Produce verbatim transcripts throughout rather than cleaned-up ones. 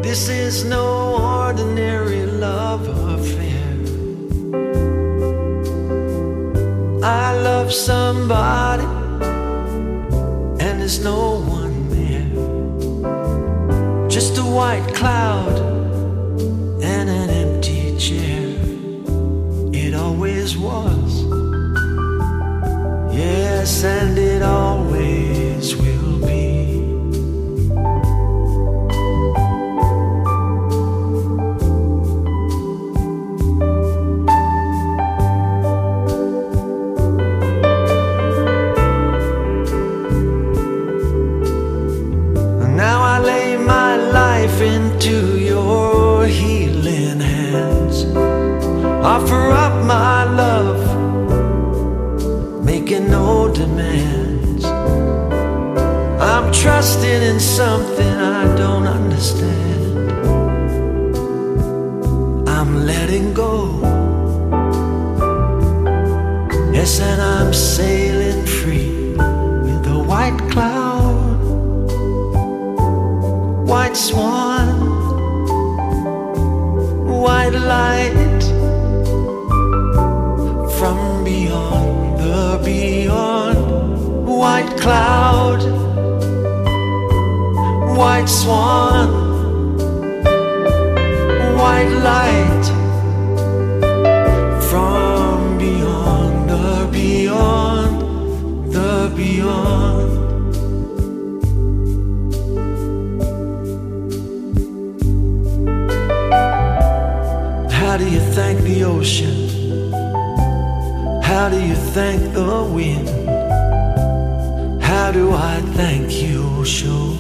This is no ordinary love affair. I love somebody and there's no one there. Just a white cloud and an empty chair. It always was, yes, and it always will be. Into your healing hands, offer up my love, making no demands. I'm trusting in something I don't understand. I'm letting go, yes, and I'm sailing free with a white cloud, white swan, white light from beyond the beyond. White cloud, white swan, white light from beyond the beyond, the beyond. How do you thank the ocean? How do you thank the wind? How do I thank you, Osho?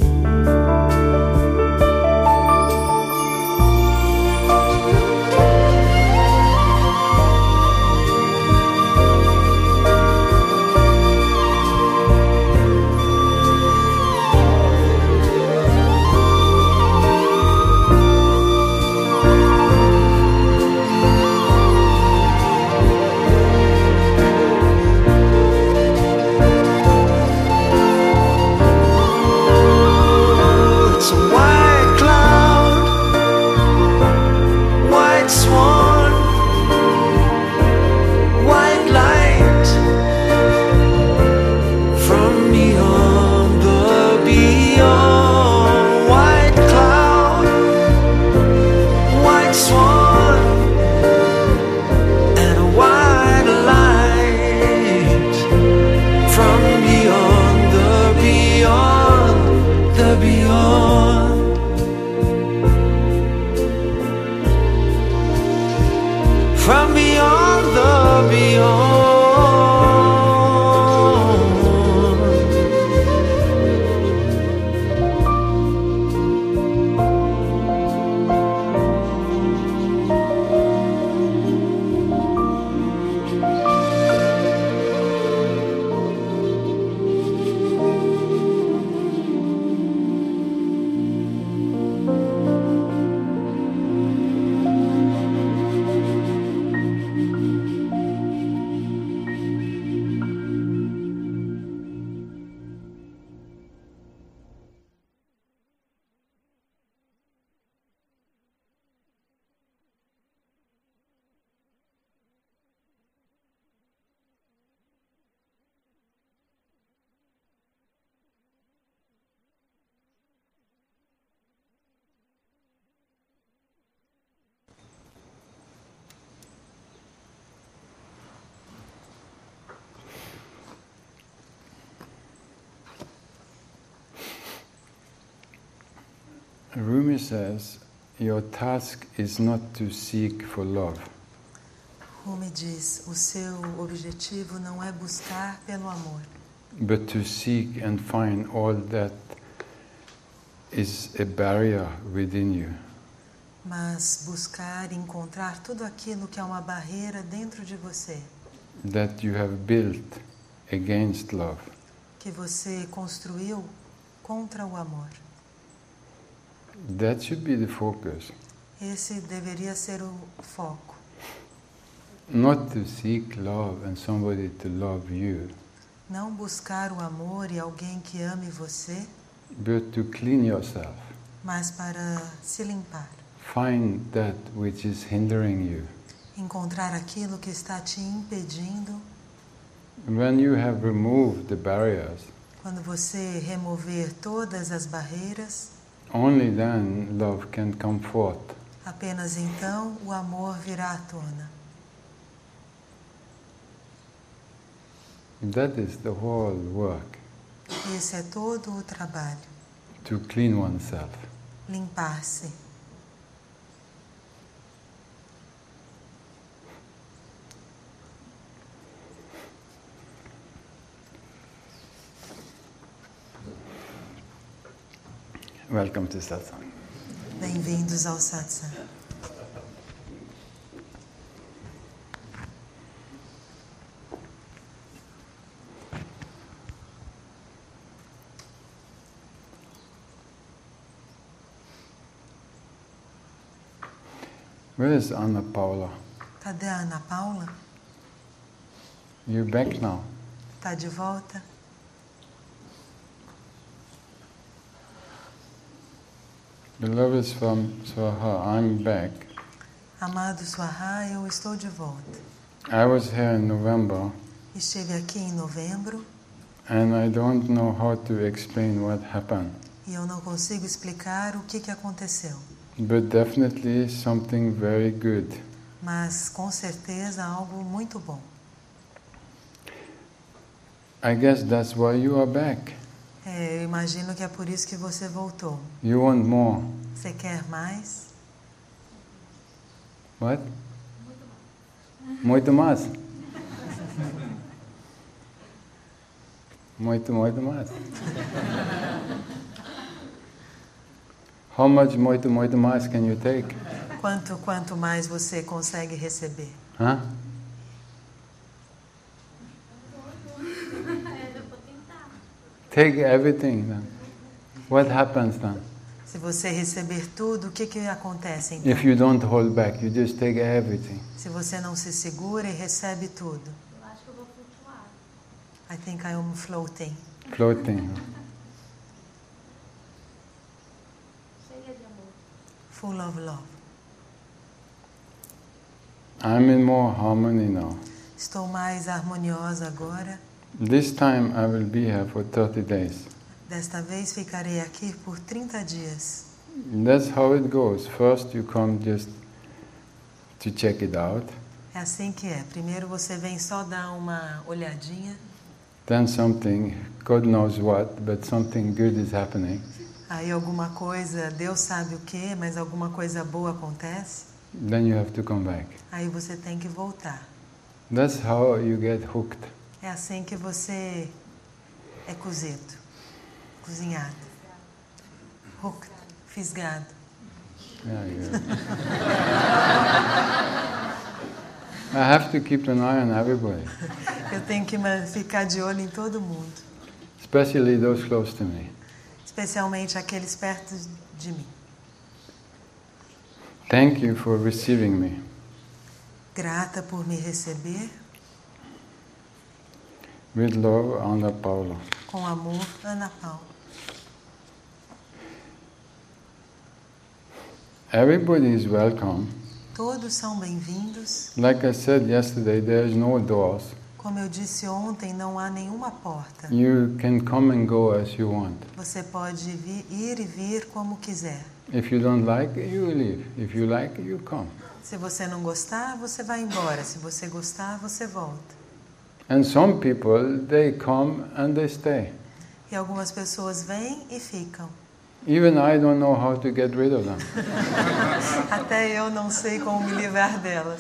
Rumi says, your task is not to seek for love. Rumi diz, o seu objetivo não é buscar pelo amor, but to seek and find all that is a barrier within you. Mas buscar e encontrar tudo aquilo que é uma barreira dentro de você. That you have built against love. Que você construiu contra o amor. That should be the focus. Esse deveria ser o foco. Not to seek love and somebody to love you. Não buscar o amor e alguém que ame você. But to clean yourself. mas para se limpar. Find that which is hindering you. Encontrar aquilo que está te impedindo. When you have removed the barriers, Quando você remover todas as barreiras, only then love can come forth. apenas então o amor virá à tona. That is the whole work, Esse é todo o trabalho, to clean oneself. limpar-se. Welcome to Satsang. Bem-vindos ao Satsang. Where is Anna Paula? Cadê a Ana Paula? You're back now. Tá de volta? Beloved from Swaha, I'm back. Amado Swaha, eu estou de volta. I was here in November, Estive aqui em novembro and I don't know how to explain what happened. e eu não consigo explicar o que, que aconteceu. But definitely something very good. Mas com certeza algo muito bom. I guess that's why you are back. É, eu imagino que é por isso que você voltou. You want more. Você quer mais? What? Muito mais. Muito, muito mais. How much muito, muito mais can you take? Quanto, quanto mais você consegue receber? Huh? Take everything then. What happens then? Se você receber tudo, o que, que acontece então? If you don't hold back, you just take everything. Se você não se segura e recebe tudo. Eu acho que eu vou flutuar. I think I am floating. Floating. Cheia de amor. Full of love. I'm in more harmony now. Estou mais harmoniosa agora. This time I will be here for thirty days. Desta vez ficarei aqui por trinta dias. That's how it goes. First you come just to check it out. É assim que é. Primeiro você vem só dar uma olhadinha. Then something, God knows what, but something good is happening. Aí alguma coisa, Deus sabe o que, mas alguma coisa boa acontece. Then you have to come back. Aí você tem que voltar. That's how you get hooked. É assim que você é cozido, cozinhado, hooked, fisgado. Yeah, yeah. I have to keep an eye on everybody, Eu tenho que ma- ficar de olho em todo mundo, especially those close to me. especialmente aqueles perto de mim. Thank you for receiving me. Grata por me receber, With love, Anna Paula. com amor, Ana Paula. Everybody is welcome. Todos são bem-vindos. Like I said yesterday, there is no doors. Como eu disse ontem, não há nenhuma porta. You can come and go as you want. Você pode vir, ir e vir como quiser. If you don't like, you leave. If you like, you come. Se você não gostar, você vai embora. Se você gostar, você volta. And some people, they come and they stay. E algumas pessoas vêm e ficam. Even I don't know how to get rid of them. Até eu não sei como me livrar delas.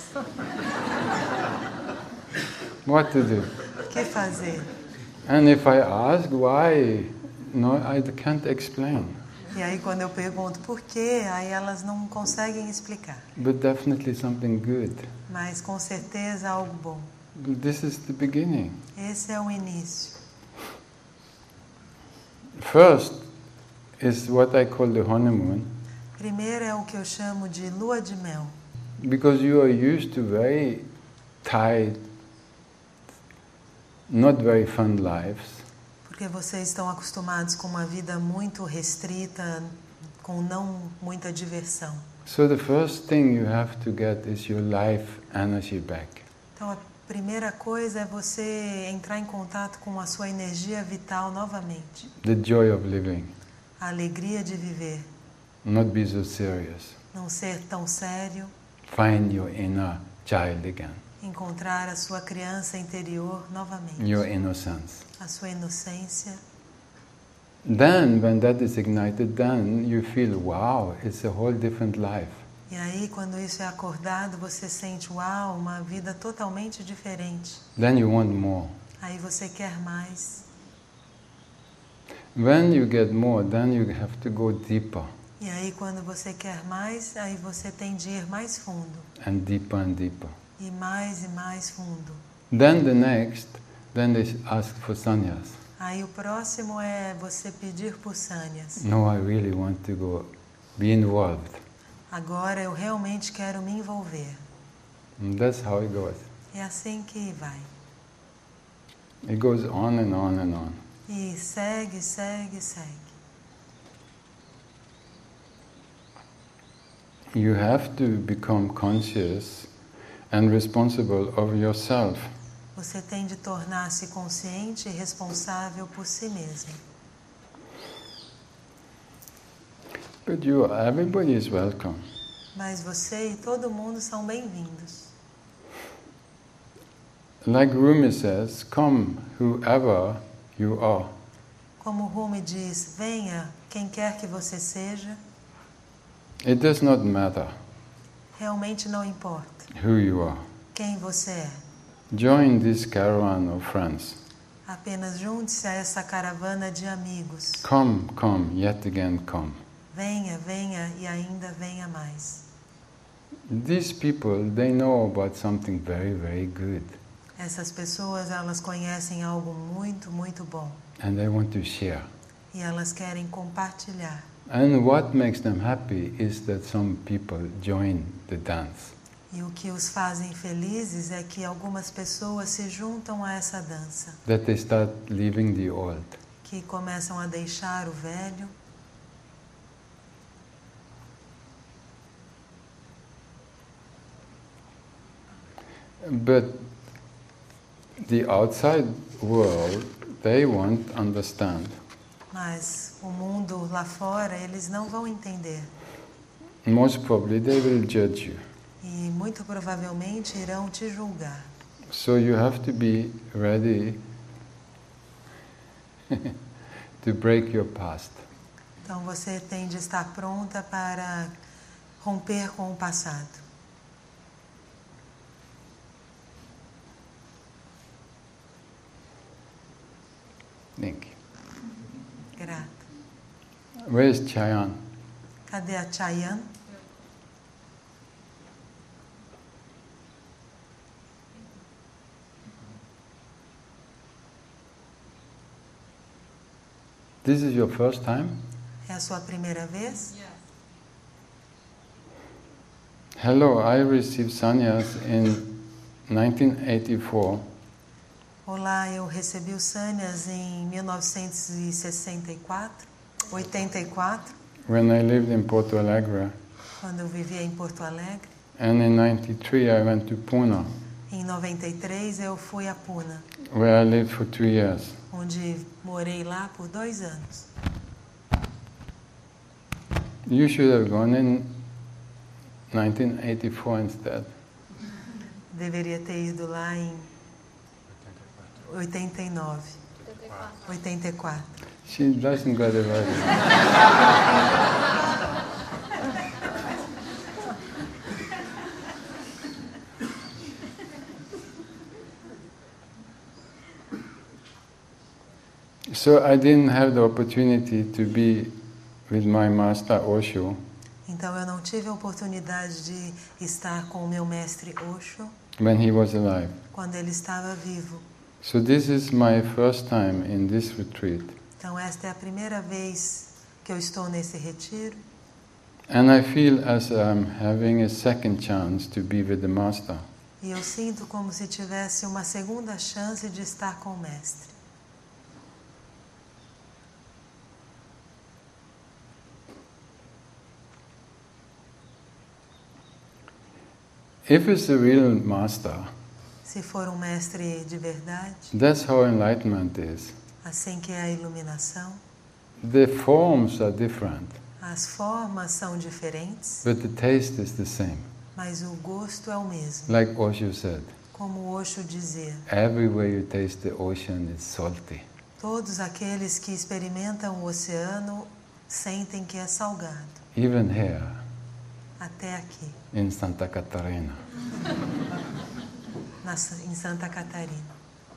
What to do? O que fazer? And if I ask why, no, I can't explain. E aí quando eu pergunto por quê, aí elas não conseguem explicar. But definitely something good. Mas com certeza algo bom. This is the beginning. Esse é o início. First is what I call the honeymoon, Primeiro é o que eu chamo de lua de mel. because you are used to very tight, not very fun lives. Porque vocês estão acostumados com uma vida muito restrita, com não muita diversão. So the first thing you have to get is your life energy back. Então a primeira coisa é você entrar em contato com a sua energia vital novamente. The joy of living. A alegria de viver. Not be so serious. Não ser tão sério. Find your inner child again. Encontrar a sua criança interior novamente. Your innocence. A sua inocência. Then, when that is ignited, then you feel, wow, it's a whole different life. E aí, quando isso é acordado, você sente, uau, uma vida totalmente diferente. Then you want more. Aí você quer mais. When you get more, then you have to go deeper. E aí, quando você quer mais, aí você tem de ir mais fundo. And deeper and deeper. E mais e mais fundo. Then the next, then they ask for sannyas. Aí o próximo é você pedir por sannyas. No, I really want to go, be involved. Agora eu realmente quero me envolver. And that's how it goes. É assim que vai. It goes on and on and on. E segue, segue, segue. You have to become conscious and responsible of yourself. Você tem de tornar-se consciente e responsável por si mesmo. But you, everybody is welcome. Mas você e todo mundo são bem-vindos. Like Rumi says, come whoever you are. Como Rumi diz, venha quem quer que você seja. It does not matter Realmente não importa who you are. quem você é. Join this caravan of friends. Apenas junte-se a essa caravana de amigos. Come, come, yet again come. Venha, venha e ainda venha mais. These people, they know about something very, very good. Essas pessoas, elas conhecem algo muito, muito bom. And they want to share. E elas querem compartilhar. And what makes them happy is that some people join the dance. E o que os fazem felizes é que algumas pessoas se juntam a essa dança. That they start leaving the old. Que começam a deixar o velho. But the outside world, they won't understand. Mas o mundo lá fora, eles não vão entender. Most probably they will judge you. E muito provavelmente irão te julgar. So you have to be ready to break your past. Então você tem de estar pronta para romper com o passado. Thank you. Grata. Where is Chayan? Cadê a Chayan? This is your first time? É a sua primeira vez? Hello, I received sannyas in nineteen eighty-four. Olá, eu recebi o sannyas em mil novecentos e sessenta e quatro, oitenta e quatro, When I lived in Porto Alegre. quando eu vivia em Porto Alegre. And in ninety-three I went to Pune, Em noventa e três eu fui a Pune, where I lived for two years. onde morei lá por dois anos. You should have gone in nineteen eighty-four instead. Deveria ter ido lá em oitenta e nove, oitenta e quatro. She doesn't got it right. So I didn't have the opportunity to be with my master Osho. Então eu não tive a oportunidade de estar com o meu mestre Osho When he was alive. quando ele estava vivo. So this is my first time in this retreat. Então esta é a primeira vez que eu estou nesse retiro. And I feel as I'm having a second chance to be with the master. E eu sinto como se tivesse uma segunda chance de estar com o mestre. If it's a real master, se for um mestre de verdade, that's how enlightenment is. assim que é a iluminação, The forms are different, as formas são diferentes, but the taste is the same. mas o gosto é o mesmo. Like Osho said, Como Osho dizia, everywhere you taste the ocean is salty. todos aqueles que experimentam o oceano sentem que é salgado, Even here até aqui, in Santa Catarina. na, em Santa Catarina.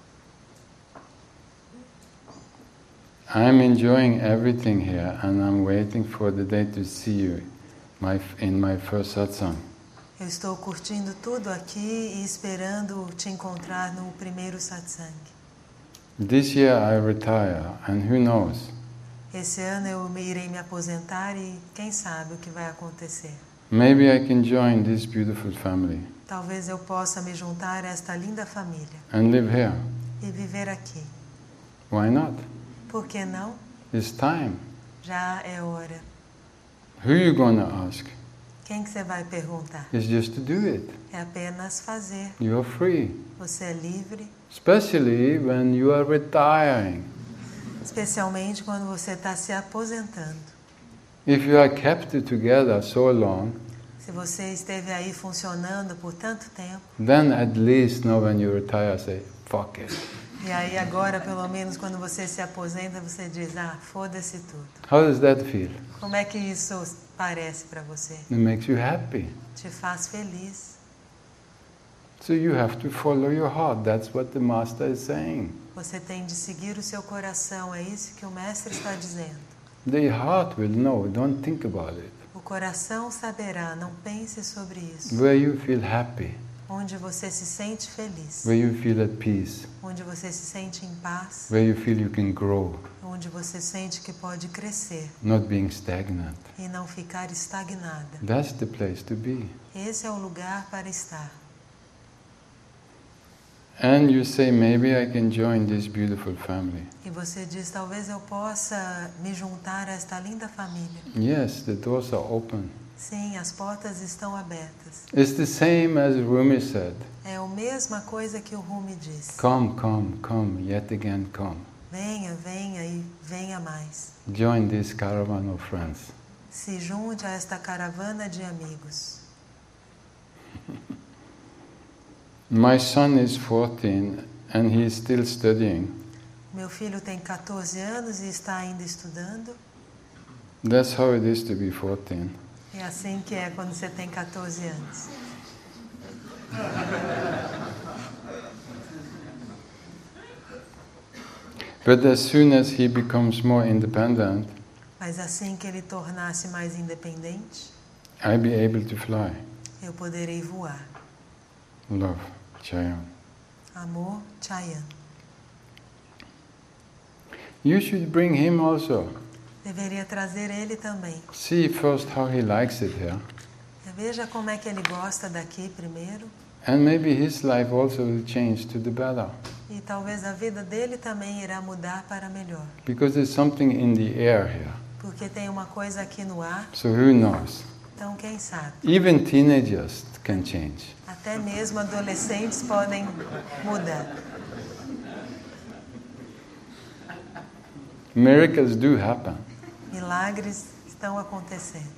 I'm enjoying everything here and I'm waiting for the day to see you my, in my first satsang. Eu estou curtindo tudo aqui e esperando te encontrar no primeiro satsang. This year I retire and who knows? Esse ano eu me- irei me aposentar e quem sabe o que vai acontecer. Maybe I can join this beautiful family Talvez eu possa me juntar a esta linda família and live here. e viver aqui. Why not? Por que não? It's time. Já é hora. Who you gonna ask? Quem que você vai perguntar? It's just to do it. É apenas fazer. You're free. Você é livre, Especially when you are retiring. especialmente quando você está se aposentando. If you are kept together so long, Se você esteve aí funcionando por tanto tempo, then at least now when you retire say, fuck it. e aí agora, pelo menos, quando você se aposenta, você diz, ah, foda-se tudo. How does that feel? Como é que isso parece para você? It makes you happy. Te faz feliz. So you have to follow your heart. That's what the master is saying. Você tem de seguir o seu coração, é isso que o mestre está dizendo. The heart will know. Don't think about it. O coração saberá, não pense sobre isso. Where you feel happy, Onde você se sente feliz, where you feel at peace, onde você se sente em paz, where you feel you can grow, onde você sente que pode crescer not being stagnant. e não ficar estagnada. That's the place to be. Esse é o lugar para estar. And you say, maybe I can join this beautiful family. E você diz, talvez eu possa me juntar a esta linda família. Yes, the doors are open. Sim, as portas estão abertas. It's the same as Rumi said. É a mesma coisa que o Rumi disse. Come, come, come, yet again come. Venha, venha e venha mais. Join this caravan of friends. Se junte a esta caravana de amigos. My son is fourteen and he is still studying. Meu filho tem catorze anos e está ainda estudando. That's how it is to be fourteen. É assim que é quando você tem catorze anos. But as soon as he becomes more independent, Mas assim que ele tornar-se mais independente, I'll be able to fly. eu poderei voar. Love, Chayan. Amor, Chayan. You should bring him also. Deveria trazer ele também. See first how he likes it here. Veja como é que ele gosta daqui primeiro. And maybe his life also will change to the better. E talvez a vida dele também irá mudar para melhor. Because there's something in the air here. Porque tem uma coisa aqui no ar, So who knows? então quem sabe? Even teenagers can change. Até mesmo adolescentes podem mudar. Miracles do happen. Milagres estão acontecendo.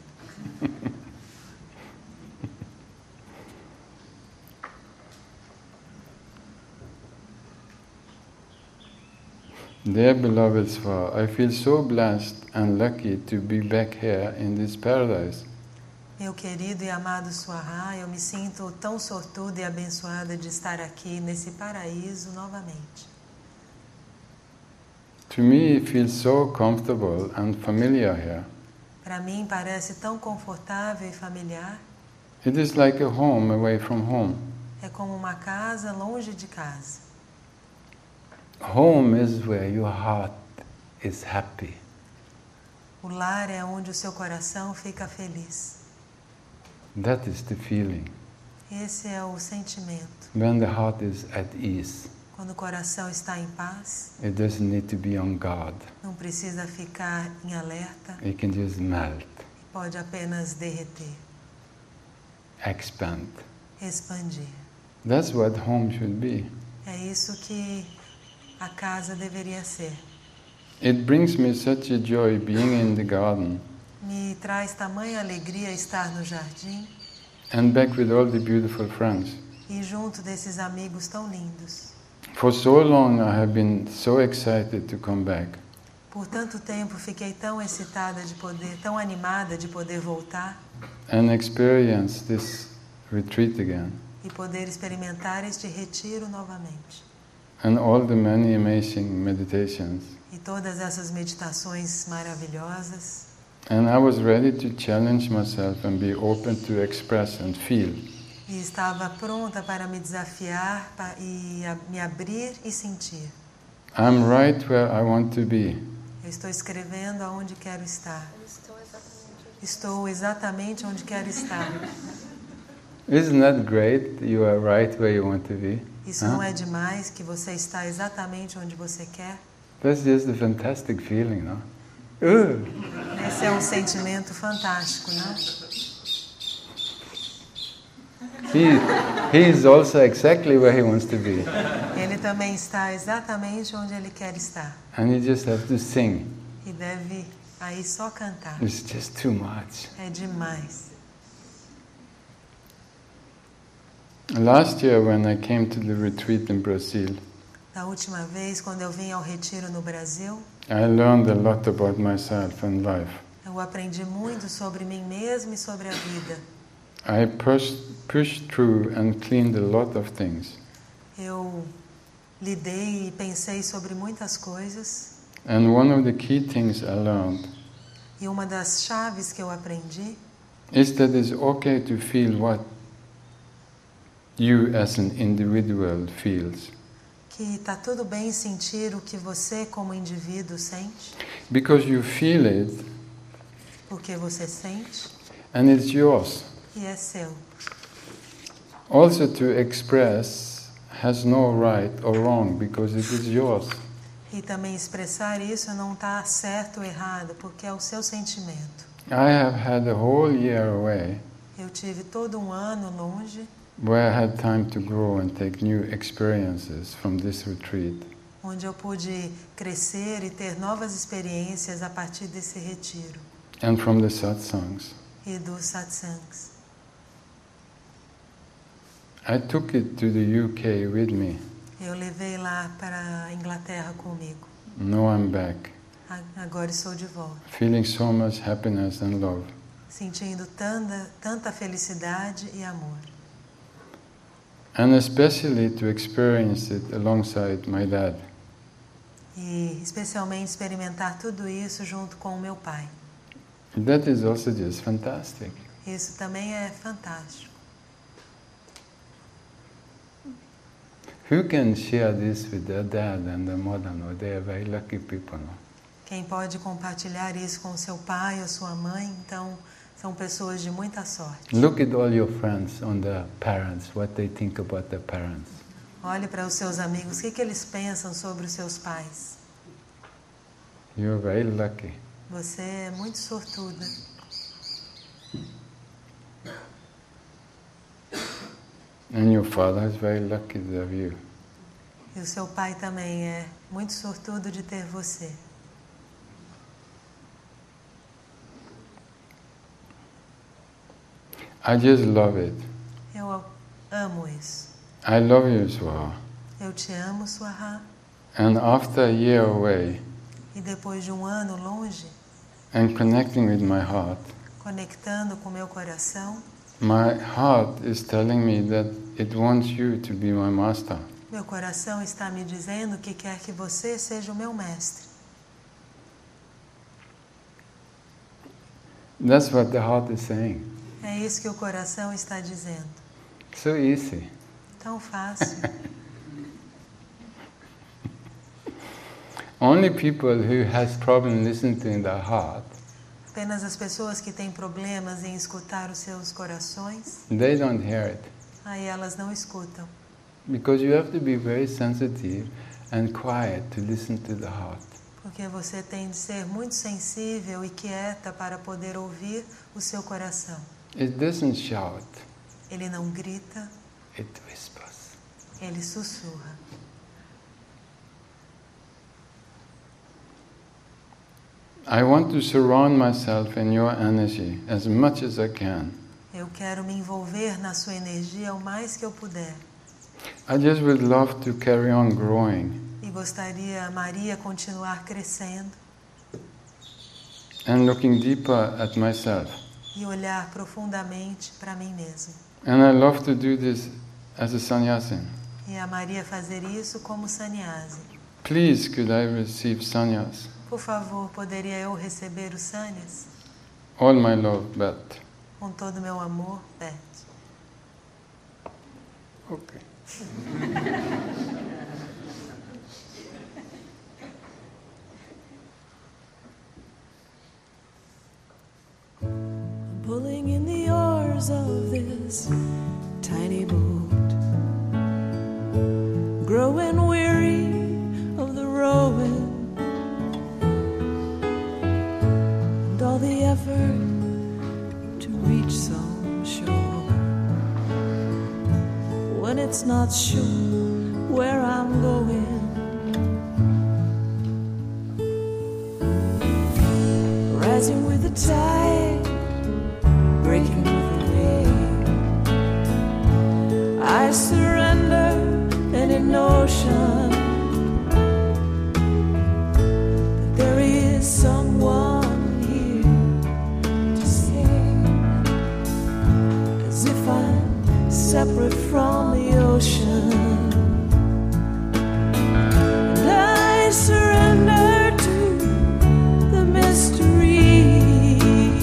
Dear beloved Sva, I feel so blessed and lucky to be back here in this paradise. Meu querido e amado Swaha, eu me sinto tão sortuda e abençoada de estar aqui nesse paraíso novamente. To me it feels so comfortable and familiar here. Para mim parece tão confortável e familiar. It is like a home away from home. É como uma casa longe de casa. Home is where your heart is happy. O lar é onde o seu coração fica feliz. That is the feeling. Esse é o sentimento. When the heart is at ease, Quando o coração está em paz, it doesn't need to be on guard. não precisa ficar em alerta, It can just melt, pode apenas derreter, expand. expandir. That's what home should be. É isso que a casa deveria ser. It brings me such a joy being in the garden Me traz tamanha alegria estar no jardim and back with all the beautiful friends. e junto desses amigos tão lindos. For so long I have been so excited to come back. Por tanto tempo fiquei tão excitada de poder, tão animada de poder voltar And experience this retreat again. e poder experimentar este retiro novamente. And all the many amazing meditations. E todas essas meditações maravilhosas. And I was ready to challenge myself and be open to express and feel. E estava pronta para me desafiar pa- e a- me abrir e sentir. I'm right where I want to be. Eu estou escrevendo aonde quero estar. Eu estou exatamente onde Estou exatamente onde quero estar. Isn't that great? You are right where you want to be. Isso Huh? não é demais que você está exatamente onde você quer? That's just a fantastic feeling, no? Ugh. Esse é um sentimento fantástico, né? He, he is also exactly where he wants to be. Ele também está exatamente onde ele quer estar. And you just have to sing. E deve aí só cantar. It's just too much. É demais. Last year when I came to the retreat in Brazil, Da última vez, quando eu vim ao retiro no Brasil, I learned a lot about myself and life. eu aprendi muito sobre mim mesmo e sobre a vida. I pushed, pushed through and cleaned a lot of things. Eu lidei e pensei sobre muitas coisas. And one of the key things I learned E uma das chaves que eu aprendi is that it's okay to feel what you as an individual feels. que está tudo bem sentir o que você como indivíduo sente, Because you feel it porque você sente and it's yours. e é seu. Also to express has no right or wrong because it is yours. E também expressar isso não está certo ou errado, porque é o seu sentimento. I have had a whole year away Eu tive todo um ano longe, where I had time to grow and take new experiences from this retreat. onde eu pude crescer e ter novas experiências a partir desse retiro And from the satsangs. e dos satsangs. I took it to the U K with me. Eu levei lá para a Inglaterra comigo. Now I'm back, A- Agora estou de volta, feeling so much happiness and love. sentindo tanta, tanta felicidade e amor. And especially to experience it alongside my dad. E especialmente experimentar tudo isso junto com o meu pai. That is also just fantastic. Isso também é fantástico. Who can share this with their dad and their mother? No, they are very lucky people. No? Quem pode compartilhar isso com seu pai ou sua mãe, então são pessoas de muita sorte. Look at all your friends on their parents, what they think about their parents. Olhe para os seus amigos, o que, que eles pensam sobre os seus pais. You are very lucky. Você é muito sortuda. And your father is very lucky to have you. E o seu pai também é muito sortudo de ter você. I just love it. Eu amo isso. I love you, Swaha. Eu te amo, Swaha. And after a year away E depois de um ano longe, and connecting with my heart, conectando com meu coração, my heart is telling me that it wants you to be my master. meu coração está me dizendo que quer que você seja o meu mestre. That's what the heart is saying. É isso que o coração está dizendo. So easy. Tão fácil. Only people who has problem listening to their heart, Apenas as pessoas que têm problemas em escutar os seus corações, they don't hear it. aí elas não escutam. Because you have to be very sensitive and quiet to listen to the heart. Porque você tem de ser muito sensível e quieta para poder ouvir o seu coração. It doesn't shout. Ele não grita, it whispers. ele sussurra. I want to surround myself in your energy as much as I can. Eu quero me envolver na sua energia o mais que eu puder. I just would love to carry on growing E gostaria, amaria continuar crescendo and looking deeper at myself. e olhar profundamente para mim mesmo. And I love to do this as a sannyasin. E amaria fazer isso como sannyasi. Please, could I receive sannyas? Por favor, poderia eu receber os sannyas? All my love, Beth. Com todo o meu amor, Beth. Okay. Pulling in the oars of this tiny boat, growing weary of the rowing, and all the effort to reach some shore, when it's not sure where I'm going. Rising with the tide, breaking with the wave, I surrender any notion that there is someone here to save, as if I'm separate from the ocean, and I surrender to the mystery.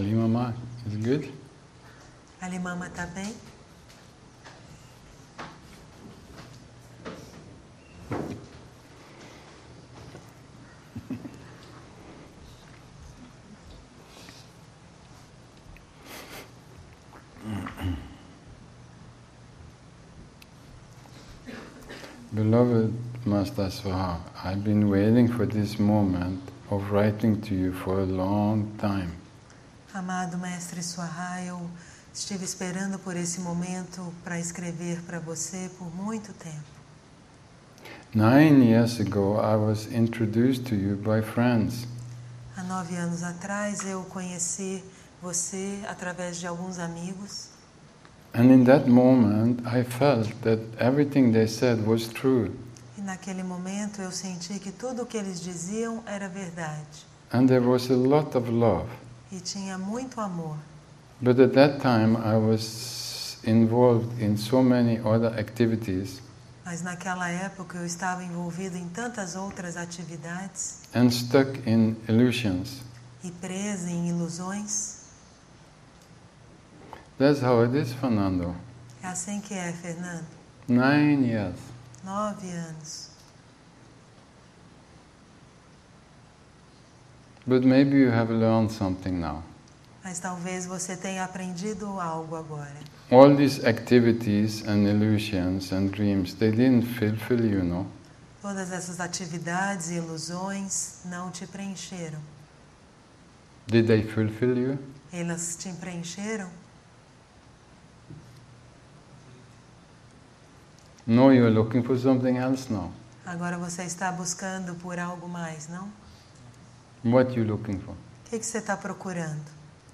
Alimama is good? Alimama tá bem? Beloved Master Swaha, I've been waiting for this moment of writing to you for a long time. Amado Mestre Swaha, eu estive esperando por esse momento para escrever para você por muito tempo. Nine years ago, I was introduced to you by friends. Há nove anos atrás eu conheci você através de alguns amigos. And in that moment, I felt that everything they said was true. E naquele momento eu senti que tudo o que eles diziam era verdade. And there was a lot of love. E tinha muito amor. But at that time, I was involved in so many other activities. Mas naquela época eu estava envolvido em tantas outras atividades. And stuck in illusions. E presa em ilusões. That's how it is, Fernando. É assim que é, Fernando. Nine years. Nove anos. But maybe you have learned something now. Mas talvez você tenha aprendido algo agora. All these activities and illusions and dreams, they didn't fulfill you, no? Todas essas atividades e ilusões não te preencheram. Did they fulfill you? Elas te preencheram? No, you're looking for something else now. Agora você está buscando por algo mais, não? What you looking for? O que, que você está procurando?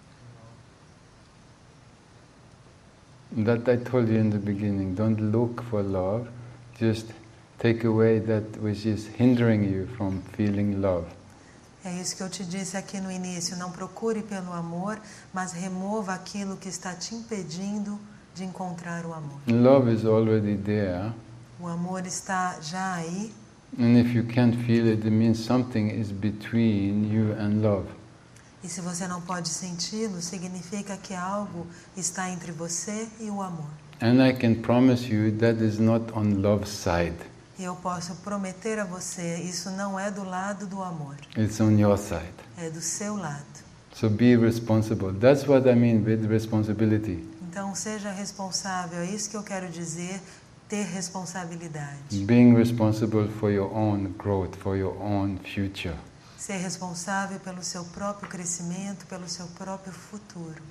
That I told you in the beginning, don't look for love, just take away that which is hindering you from feeling love. É isso que eu te disse aqui no início, não procure pelo amor, mas remova aquilo que está te impedindo de encontrar o amor. Love is already there. O amor está já aí. And if you can't feel it, it means something is between you and love. E se você não pode senti-lo, significa que algo está entre você e o amor. And I can promise you that is not on love's side. E eu posso prometer a você, isso não é do lado do amor. It's on your side. É do seu lado. So be responsible. That's what I mean with responsibility. Então seja responsável, é isso que eu quero dizer, ter responsabilidade. Being responsible for your own growth, for your own future. Ser responsável pelo seu próprio crescimento, pelo seu próprio futuro.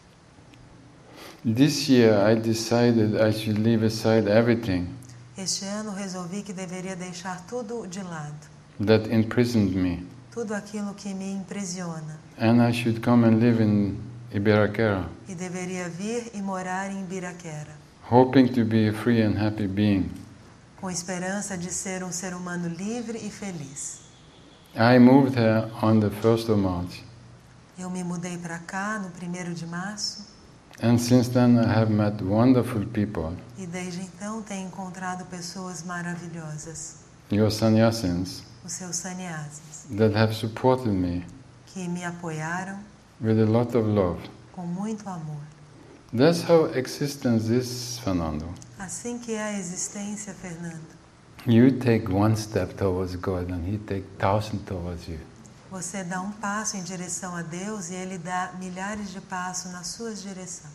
This year I decided I should leave aside everything Este ano resolvi que deveria deixar tudo de lado. that imprisoned me. Tudo aquilo que me imprisiona. And I should come and live in Ibiraquera, E deveria vir e morar em Ibiraquera. hoping to be a free and happy being. Com esperança de ser um ser humano livre e feliz. I moved here on the first of March. Eu me mudei para cá no primeiro de março. And since then I have met wonderful people, E desde então tenho encontrado pessoas maravilhosas. your sannyasins, Os seus sannyasis. that have supported me Que me apoiaram with a lot of love. com muito amor. That's how existence is, Fernando. Assim que é a existência, Fernando. You take one step towards God and He take thousand towards you. Você dá um passo em direção a Deus e Ele dá milhares de passos na sua direção.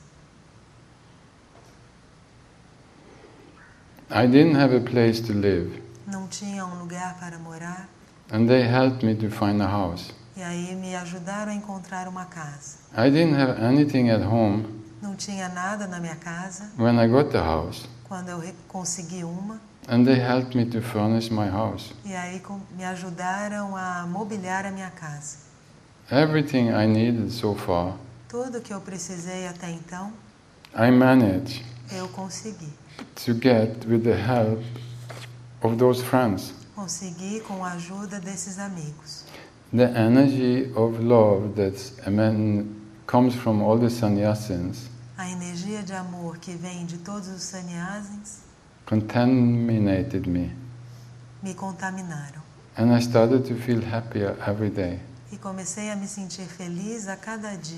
I didn't have a place to live, Não tinha um lugar para morar and they helped me to find a house. e aí me ajudaram a encontrar uma casa. I didn't have anything at home. Não tinha nada na minha casa. When I got the house, Quando eu re- consegui uma, and they helped me to furnish my house. e aí com- me ajudaram a mobiliar a minha casa. Everything I needed so far, Tudo que eu precisei até então, I managed eu consegui. to get with the help of those friends. Consegui com a ajuda desses amigos. The energy of love that comes from all the sannyasins A energia de amor que vem de todos os sannyasis contaminated me, me contaminaram. and I started to feel happier every day. E comecei a me sentir feliz a cada dia.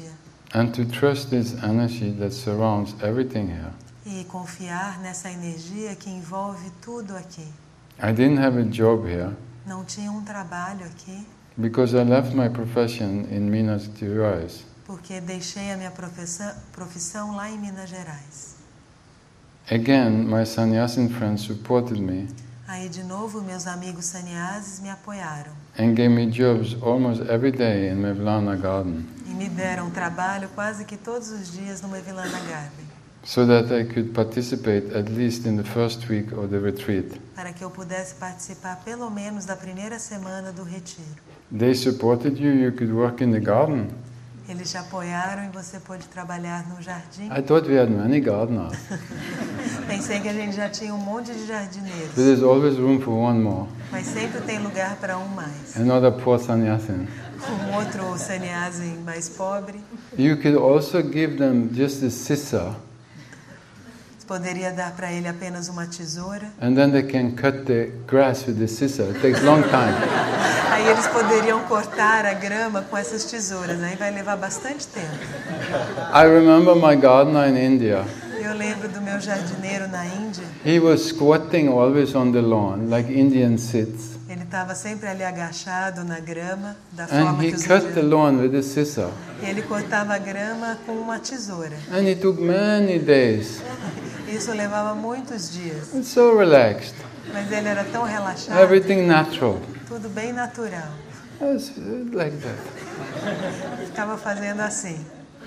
and to trust this energy that surrounds everything here. E confiar nessa energia que envolve tudo aqui. I didn't have a job here Não tinha um trabalho aqui, because I left my profession in Minas Gerais. porque deixei a minha profissão, profissão lá em Minas Gerais. Again, my sannyasin friends supported me Aí, de novo, meus amigos sannyasis me apoiaram and gave me jobs almost every day in Mevlana Garden e me deram trabalho quase que todos os dias no Evilana Garden, so that I could participate at least in the first week of the retreat. para que eu pudesse participar pelo menos da primeira semana do retiro. They supported you, you could work in the garden. Eles te apoiaram e você pôde trabalhar no jardim. I thought we had many gardeners, Pensei que a gente já tinha um monte de but jardineiros, there's always room for one more. mas sempre tem lugar para um mais. Another poor sannyasin. Um outro sannyasi mais pobre. You could also give them just a scissor, Você poderia dar para ele apenas uma tesoura. and then they can cut the grass with the scissor. It takes a long time. Aí eles poderiam cortar a grama com essas tesouras. Aí vai levar bastante tempo. I remember my gardener in India. Eu lembro do meu jardineiro na Índia. He was squatting always on the lawn, like Indian sits. Ele estava sempre ali agachado na grama, da And forma he que os cut the indianos... lawn with a scissor. E ele cortava a grama com uma tesoura. And it took many days. Isso levava muitos dias. It's so relaxed. Mas ele era tão relaxado. Everything natural. Tudo bem natural. It's like that. Ficava fazendo assim.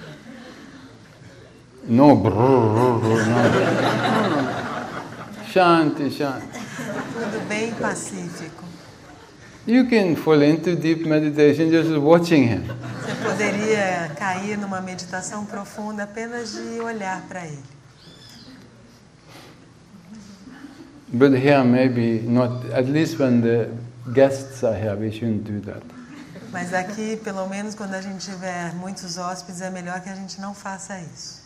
No brrr, no. Shanti, shanti. Tudo bem pacífico. You can fall into deep meditation just watching him. Você poderia cair numa meditação profunda apenas de olhar para ele. But here maybe not, at least when the guests are here, we shouldn't do that. Mas aqui, pelo menos quando a gente tiver muitos hóspedes, é melhor que a gente não faça isso.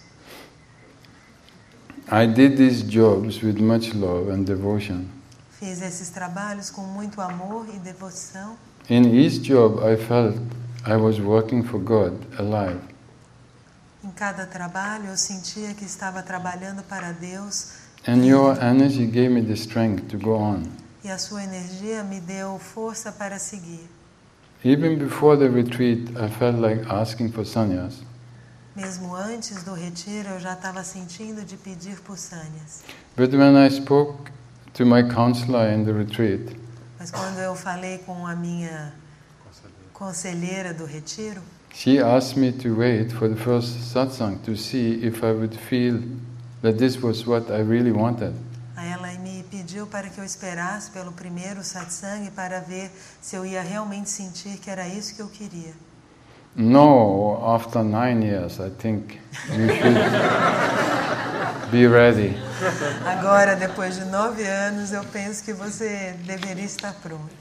I did these jobs with much love and devotion. Fiz esses trabalhos com muito amor e devoção. In each job I felt I was working for God, alive. Em cada trabalho eu sentia que estava trabalhando para Deus. And your energy gave me the strength to go on. E a sua energia me deu força para seguir. Even before the retreat, I felt like asking for sannyas. Mesmo antes do retiro, eu já estava sentindo de pedir por sannyas. But when I spoke to my counselor in the retreat, Mas quando eu falei com a minha conselheira do retiro, she asked me to wait for the first satsang to see if I would feel that this was what I really wanted. aí ela me pediu para que eu esperasse pelo primeiro satsang para ver se eu ia realmente sentir que era isso que eu queria. No, after nine years, I think you should be ready. Agora, depois de nove anos, eu penso que você deveria estar pronto.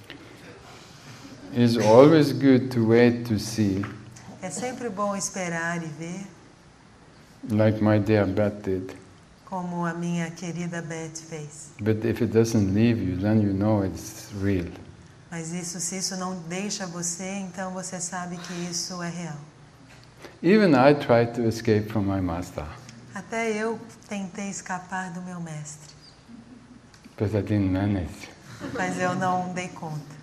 It's always good to wait to see, É sempre bom esperar e ver, like my dear Beth did. como a minha querida Beth fez. But if it doesn't leave you, then you know it's real. Mas isso, se isso não deixa você, então você sabe que isso é real. Even I tried to escape from my master, Até eu tentei escapar do meu mestre, but I didn't manage. mas eu não dei conta.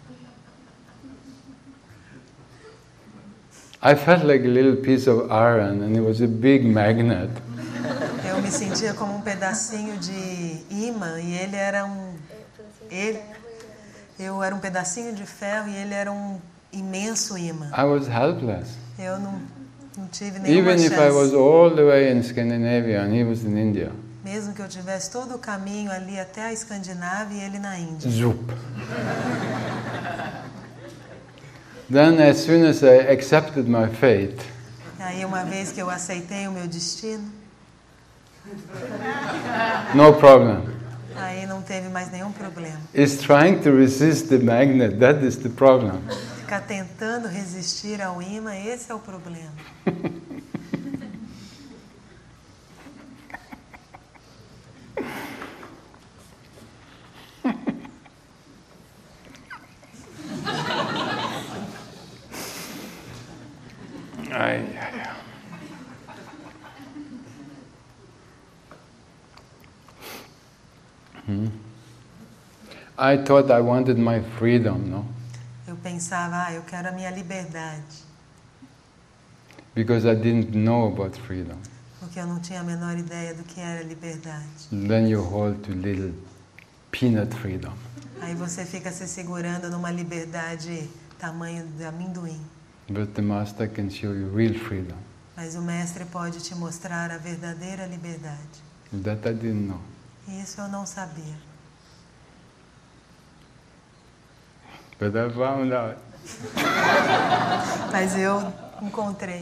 I felt like a little piece of iron and it was a big magnet. Eu me sentia como um pedacinho de imã e ele era um... Ele, eu era um pedacinho de ferro e ele era um imenso imã. I was helpless. Eu não, não tive nenhuma Even if I was chance. all the way in Scandinavia and he was in India. Mesmo que eu tivesse todo o caminho ali até a Escandinávia e ele na Índia. Zoop. Then as soon as I accepted my fate, Aí uma vez que eu aceitei o meu destino, no problem. aí não teve mais nenhum problema. It's trying to resist the magnet, that is the problem. Ficar tentando resistir ao imã, esse é o problema. Ai, ai, ai. Hmm? I thought I wanted my freedom, no? Eu pensava, ah, eu quero a minha liberdade. Because I didn't know about freedom. Porque eu não tinha a menor ideia do que era liberdade. Then you hold to little peanut freedom. Aí você fica se segurando numa liberdade tamanho de amendoim. But the Master can show you real freedom. Mas o mestre pode te mostrar a verdadeira liberdade. That I didn't know. E isso eu não sabia. But I found out. Mas eu encontrei.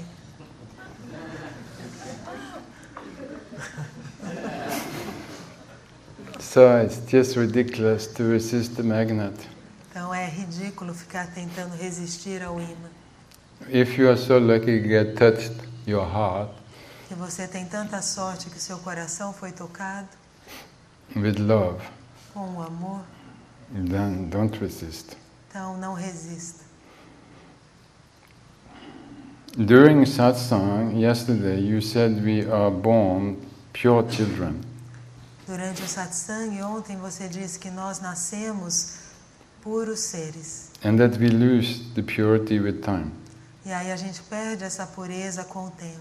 So it's just ridiculous to resist the magnet. Então é ridículo ficar tentando resistir ao imã. If you are so lucky to get touched your heart Se você tem tanta sorte que seu coração foi tocado with love, com o amor, then don't resist. então não resista. During satsang yesterday, you said we are born pure children. Durante o satsang ontem você disse que nós nascemos puros seres. And that we lose the purity with time. E aí a gente perde essa pureza com o tempo.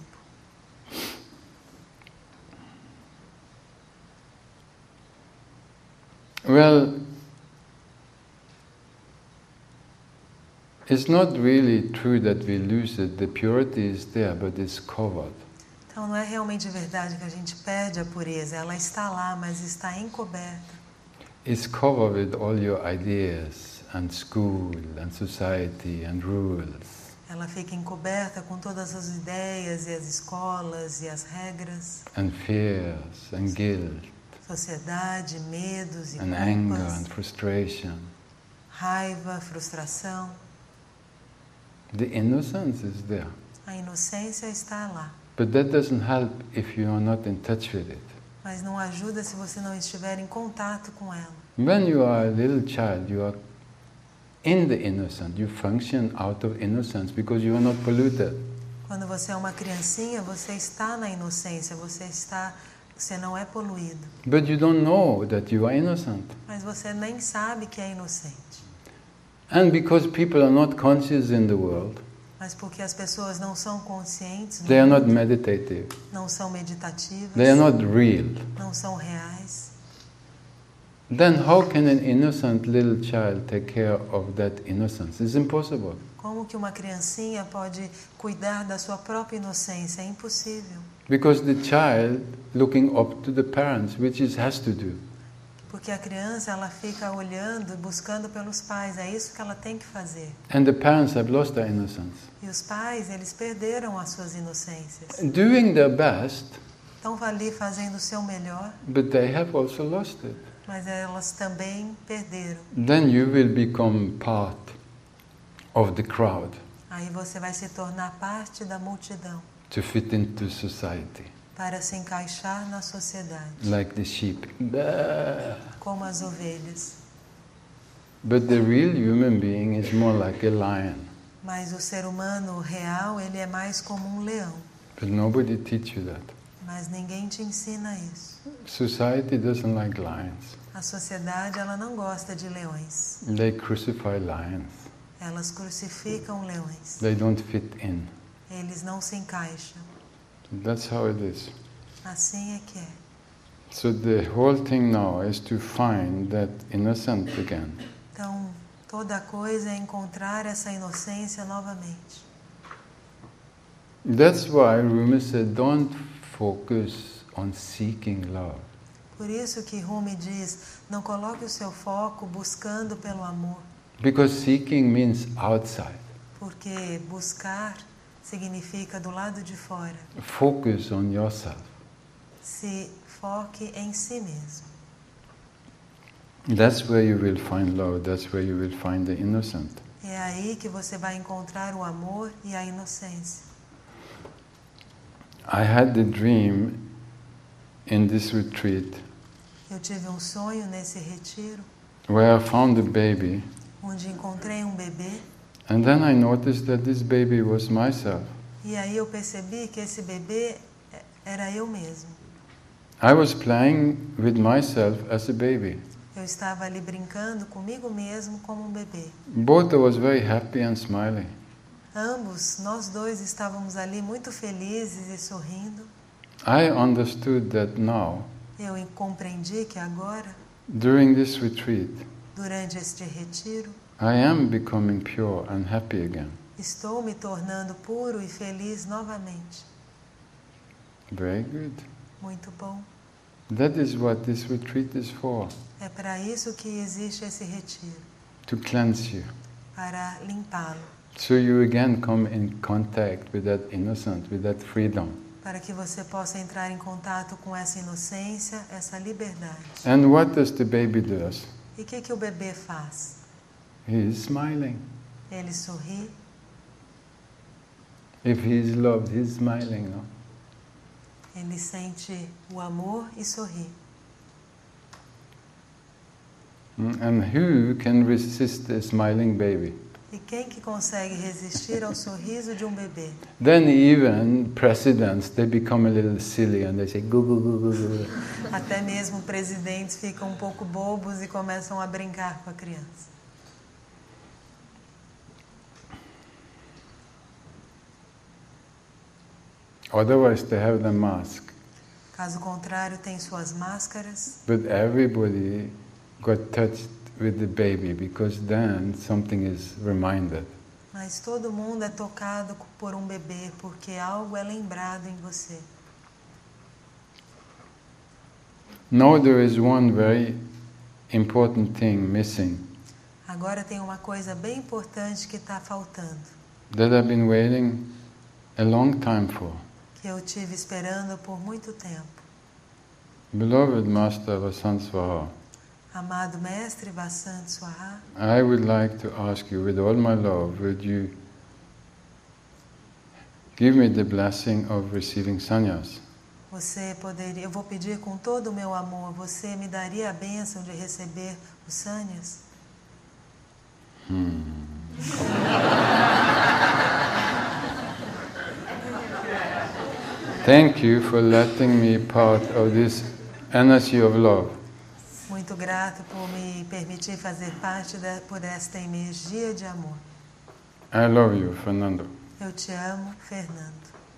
Well, it's not really true that we lose it. The purity is there, but it's covered. Então não é realmente verdade que a gente perde a pureza. Ela está lá, mas está encoberta. It's covered with all your ideas and school and society and rules. Ela fica encoberta com todas as ideias e as escolas e as regras. And fears and guilt Sociedade, medos e and anger and culpas, frustration. raiva, frustração. The innocence is there. A inocência está lá. But that doesn't help if you are not in touch with it. Mas não ajuda se você não estiver em contato com ela. When you are a little child, you are in the innocent. You function out of innocence because you are not polluted. Quando você é uma criancinha, você está na inocência, você está, você não é poluído. But you don't know that you are innocent. Mas você nem sabe que é inocente. And because people are not conscious in the world, Mas porque as pessoas não são conscientes, they are não, not meditative, não são meditativas, they are not real. não são reais. Then how can an innocent little child take care of that innocence? It's impossible. Como que uma criancinha pode cuidar da sua própria inocência? É impossível. Because the child looking up to the parents, which it has to do. Porque a criança, ela fica olhando e buscando pelos pais. É isso que ela tem que fazer. And the parents have lost their innocence. E os pais, eles perderam as suas inocências. Doing their best, Estão ali fazendo o seu melhor, but they have also lost it. mas elas também perderam. Then you will become part of the crowd Aí você vai se tornar parte da multidão to fit into society, para se encaixar na sociedade, like the sheep. Bah. como as ovelhas. But the real human being is more like a lion. Mas o ser humano real, ele é mais como um leão. But nobody teach you that. Mas ninguém te ensina isso. Society doesn't like lions. A sociedade, ela não gosta de leões. They crucify lions. Elas crucificam leões. They don't fit in. Eles não se encaixam. That's how it is. Assim é que é. So the whole thing now is to find that innocent again. Então, toda coisa é encontrar essa inocência novamente. That's why Rumi said, don't focus on seeking love. Por isso que Rumi diz, não coloque o seu foco buscando pelo amor. Because seeking means outside. Porque buscar significa do lado de fora. Focus on yourself. Se foque em si mesmo. That's where you will find love. That's where you will find the innocent. É aí que você vai encontrar o amor e a inocência. I had the dream in this retreat Eu tive um sonho nesse retiro, where I found a baby, onde encontrei um bebê, and then I noticed that this baby was myself. e aí eu percebi que esse bebê era eu mesmo. I was playing with myself as a baby. Eu estava ali brincando comigo mesmo como um bebê. Both of us very happy and smiling. Ambos, nós dois estávamos ali muito felizes e sorrindo. I understood that now, Eu compreendi que agora, during this retreat, durante este retiro, I am becoming pure and happy again. estou me tornando puro e feliz novamente. Very good. Muito bom. That is what this retreat is for, É para isso que existe esse retiro, to cleanse you. para limpá-lo, So you again come in contact with that innocence, with that freedom. para que você possa entrar em contato com essa inocência, essa liberdade. And what does the baby do? E o que, que o bebê faz? He is smiling. Ele sorri. If he is loved, he is smiling, no? Ele sente o amor e sorri. Mm, And who can resist a smiling baby? E quem que consegue resistir ao sorriso de um bebê? Then even presidents, they become a little silly and they say, go, go, go, go, go. Até mesmo presidentes ficam um pouco bobos e começam a brincar com a criança. Otherwise they have the mask. Caso contrário, tem suas máscaras, But everybody got touched with the baby because then something is reminded. mas todo mundo é tocado por um bebê porque algo é lembrado em você. Now there is one very important thing missing Agora tem uma coisa bem importante que está faltando, that I've been waiting a long time for. que eu tive esperando por muito tempo. Beloved Master Vasant Swaha, Amado Mestre Vasant Swaha, I would like to ask you with all my love, would you give me the blessing of receiving sannyas? você poderia, eu vou pedir com todo o meu amor, você me daria a bênção de receber os sannyas? Thank you for letting me part of this energy of love. Muito grato por me permitir fazer parte da, por esta energia de amor. I love you, Fernando. Eu te amo, Fernando.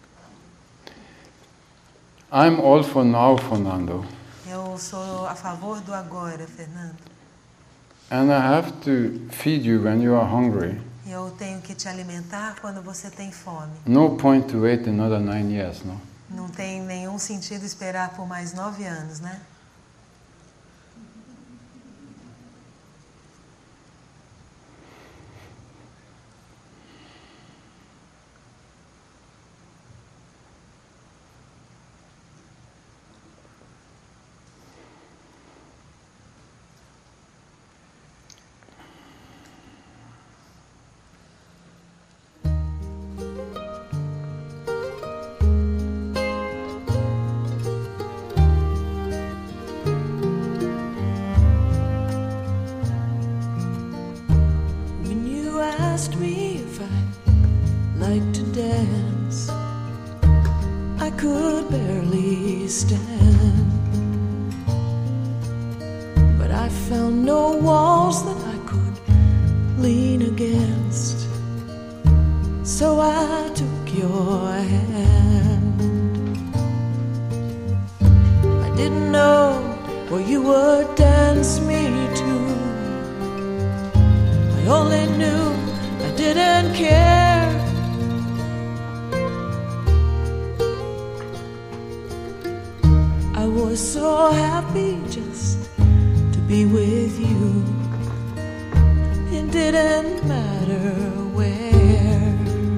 I'm all for now, Fernando. Eu sou a favor do agora, Fernando. And I have to feed you when you are hungry. E eu tenho que te alimentar quando você tem fome. No point to wait another nine years, no? Não tem nenhum sentido esperar por mais nove anos, né? When you asked me if I liked to dance, I could barely stand. But I found no walls that I could lean against, so I took your hand. I didn't know where you would dance me to. I only knew I didn't care. I was so happy just to be with you. It didn't matter where.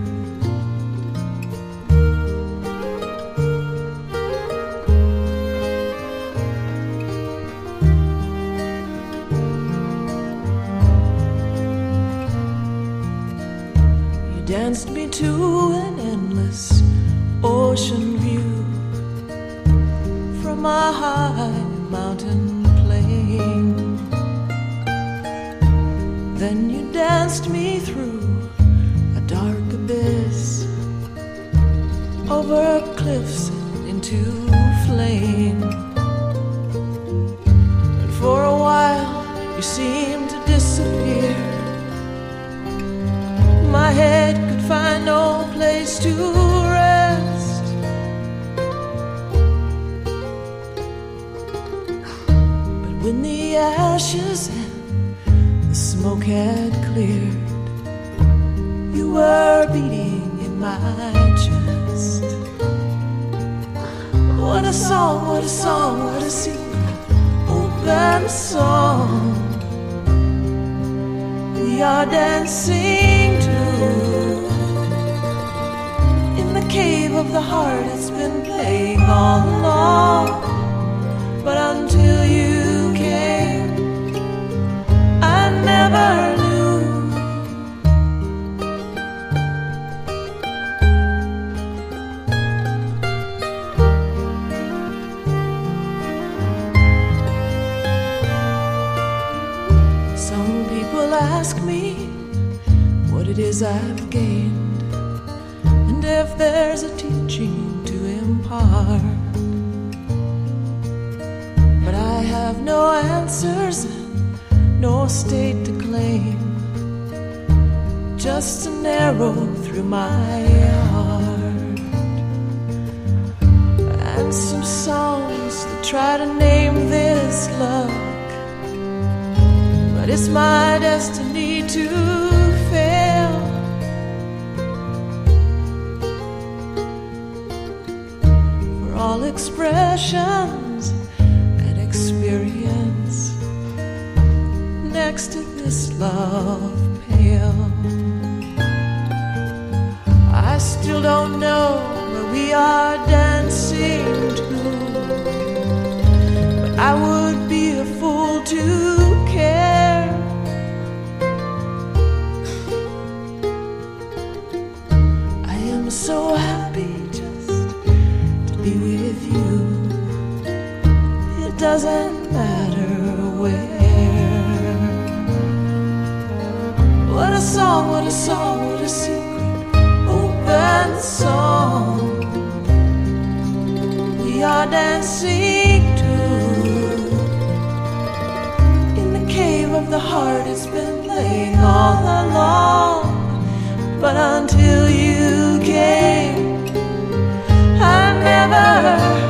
You danced me to an endless ocean view from a high mountain plain. Then you danced me through a dark abyss, over cliffs and into flame. When the ashes and the smoke had cleared, you were beating in my chest. What a song, what a song, what a secret, open song we are dancing to. In the cave of the heart it's been playing all along. But until you came, I never knew. Some people ask me what it is I've gained, and if there's a teaching to impart. But I have no answers, no state to claim, just an arrow through my heart, and some songs that try to name this luck. But it's my destiny to fail. For all expressions experience next to this love pale, I still don't know where we are dancing to, but I would be a fool to care. I am so happy just to be with you. Doesn't matter where. What a song, what a song, what a secret, open song we are dancing to. In the cave of the heart it's been playing all along. But until you came, I never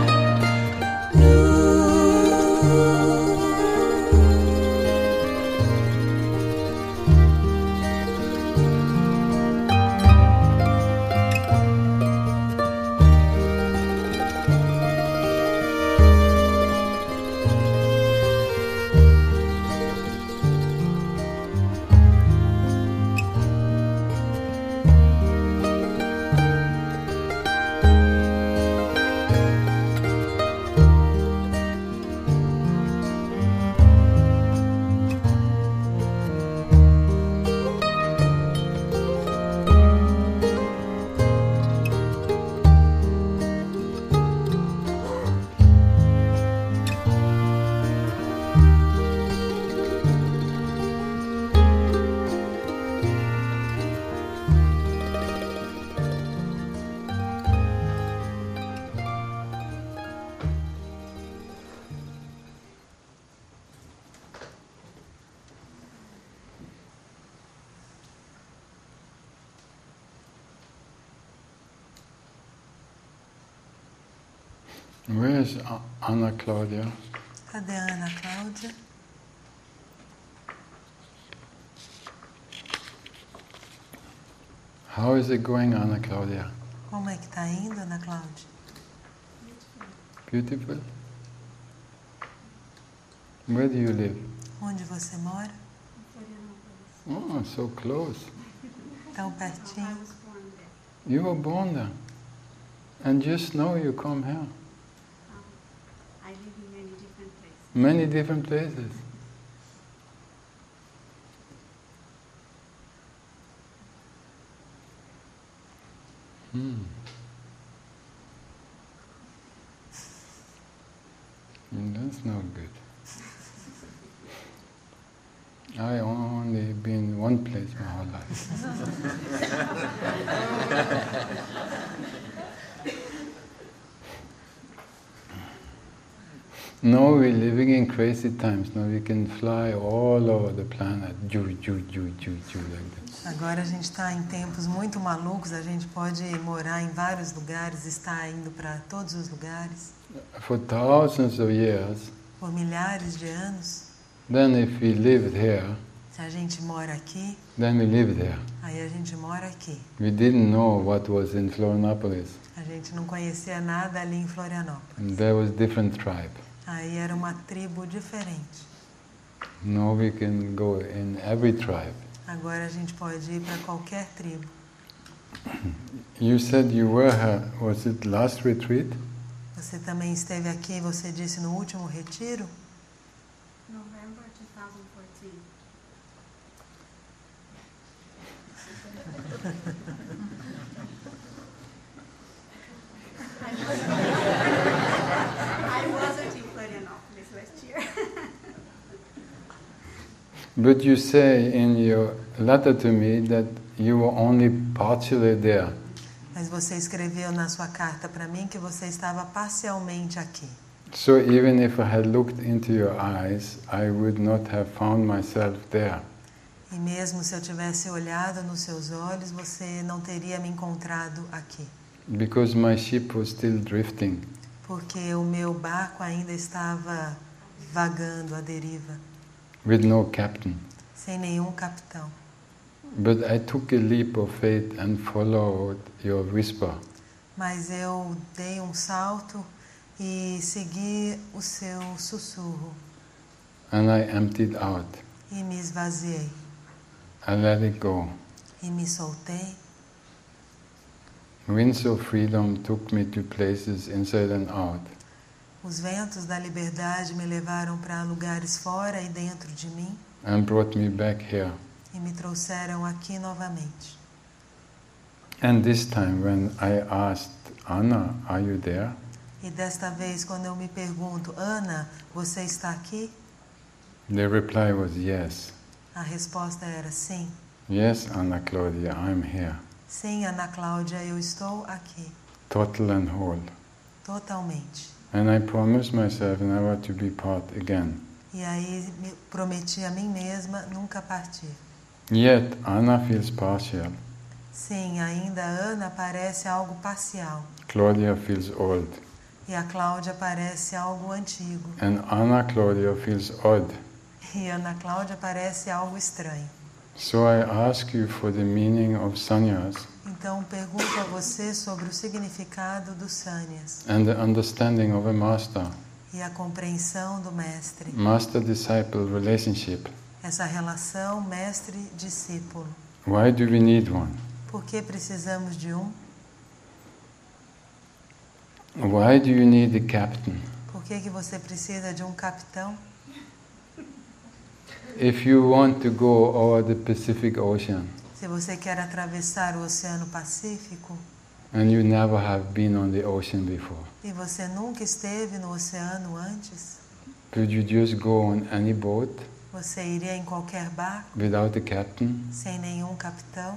Where is Ana Claudia? Cadê a Ana Cláudia? How is it going, Ana Claudia? Como é que tá indo, Ana Cláudia? Beautiful? Where do you live? Onde você mora? Oh, so close. Tão pertinho. You were born there. And just now you come here. I live in many different places. Many different places. Hmm. That's not good. I only been one place my whole life. Now we're living in crazy times. Now we can fly all over the planet, ju, ju, ju, ju, ju, like that. Agora a gente está em tempos muito malucos. A gente pode morar em vários lugares, estar indo para todos os lugares. For thousands of years, por milhares de anos, then if we lived here, se a gente mora aqui, then we lived there. aí a gente mora aqui. We didn't know what was in Florianopolis. A gente não conhecia nada ali em Florianópolis. And there was different tribe. Aí era uma tribo diferente. Now we can go in every tribe. Agora a gente pode ir para qualquer tribo. You said you were here, was it last retreat? Você também esteve aqui, você disse no último retiro? November twenty fourteen. I wasn't in Florianopolis last year. But you say in your letter to me that you were only partially there. Mas você escreveu na sua carta para mim que você estava parcialmente aqui. So even if I had looked into your eyes, I would not have found myself there. E mesmo se eu tivesse olhado nos seus olhos, você não teria me encontrado aqui. Because my ship was still drifting. Porque o meu barco ainda estava vagando à deriva, With no captain. sem nenhum capitão. But I took a leap of faith and followed your whisper. Mas eu dei um salto e segui o seu sussurro And I emptied out. e me esvaziei I let it go. e me soltei. Winds of freedom took me to places inside and out. Os ventos da liberdade me levaram para lugares fora e dentro de mim And brought me back here. e me trouxeram aqui novamente. And this time when I asked, Anna, are you there? E desta vez, quando eu me pergunto, Ana, você está aqui? The reply was yes. A resposta era sim. Yes, Anna Claudia, I'm here. Sim, Ana Cláudia, eu estou aqui. Total and whole. Totalmente. And I promised myself never to be part again. E aí me prometi a mim mesma nunca partir. Yet Anna feels partial. Sim, ainda a Ana parece algo parcial. Claudia feels old. E a Cláudia parece algo antigo. And Anna Claudia feels odd. E a Ana Cláudia parece algo estranho. So I ask you for the meaning of sannyas Então pergunto a você sobre o significado dos sannyas and the understanding of a master, e a compreensão do mestre. master-disciple relationship. Essa relação mestre-discípulo. Why do we need one? Por que precisamos de um? Why do you need a captain? Por que que você precisa de um capitão? If you want to go over the Pacific Ocean Se você quer atravessar o Oceano Pacífico and you never have been on the ocean before, e você nunca esteve no oceano antes, could you just go on any boat você iria em qualquer barco without a captain? sem nenhum capitão?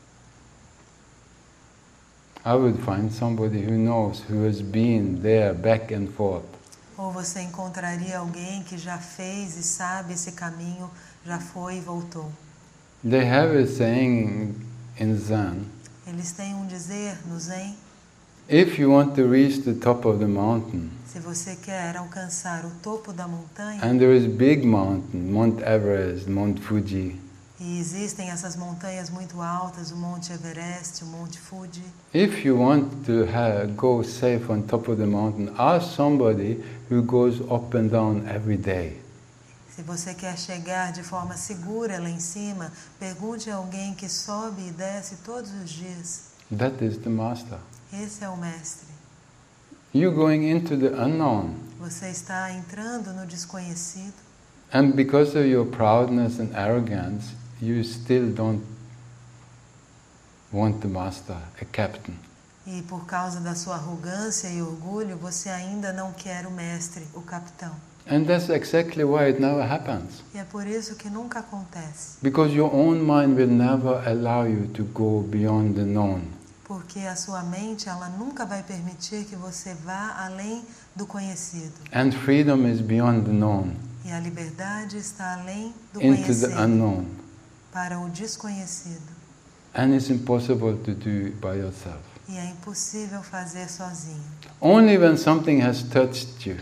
I would find somebody who knows, who has been there back and forth. Ou você encontraria alguém que já fez e sabe esse caminho, já foi e voltou? They have a saying in Zen, Eles têm um dizer no Zen: if you want to reach the top of the mountain, se você quer alcançar o topo da montanha, and there is big mountain, Mount Everest, Mount Fuji, e existem essas montanhas muito altas, o Monte Everest, o Monte Fuji, if you want to have, go safe on top of the mountain, ask somebody who goes up and down every day. se você quer chegar de forma segura lá em cima, pergunte a alguém que sobe e desce todos os dias. That is the master. Esse é o mestre. You're going into the unknown. Você está entrando no desconhecido And because of your proudness and arrogance, you still don't want the master, a captain. e por causa da sua arrogância e orgulho, você ainda não quer o mestre, o capitão. And that's exactly why it never happens. E é por isso que nunca acontece. Because your own mind will never allow you to go beyond the known. Porque a sua mente, ela nunca vai permitir que você vá além do conhecido. And freedom is beyond the known, E a liberdade está além do into the conhecido, unknown. para o desconhecido. And it's impossible to do by yourself. E é impossível fazer sozinho. Only when something has touched you,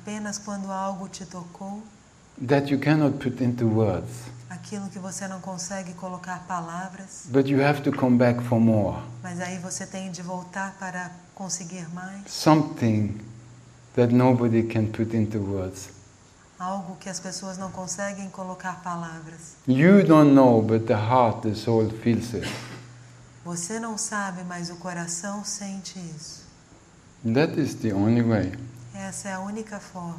apenas quando algo te tocou, that you cannot put into words, aquilo que você não consegue colocar palavras, but you have to come back for more. mas aí você tem de voltar para conseguir mais, Something that nobody can put into words. algo que as pessoas não conseguem colocar palavras. You don't know, but the heart, the soul feels it. Você não sabe, mas o coração sente isso. That is the only way. Essa é a única forma.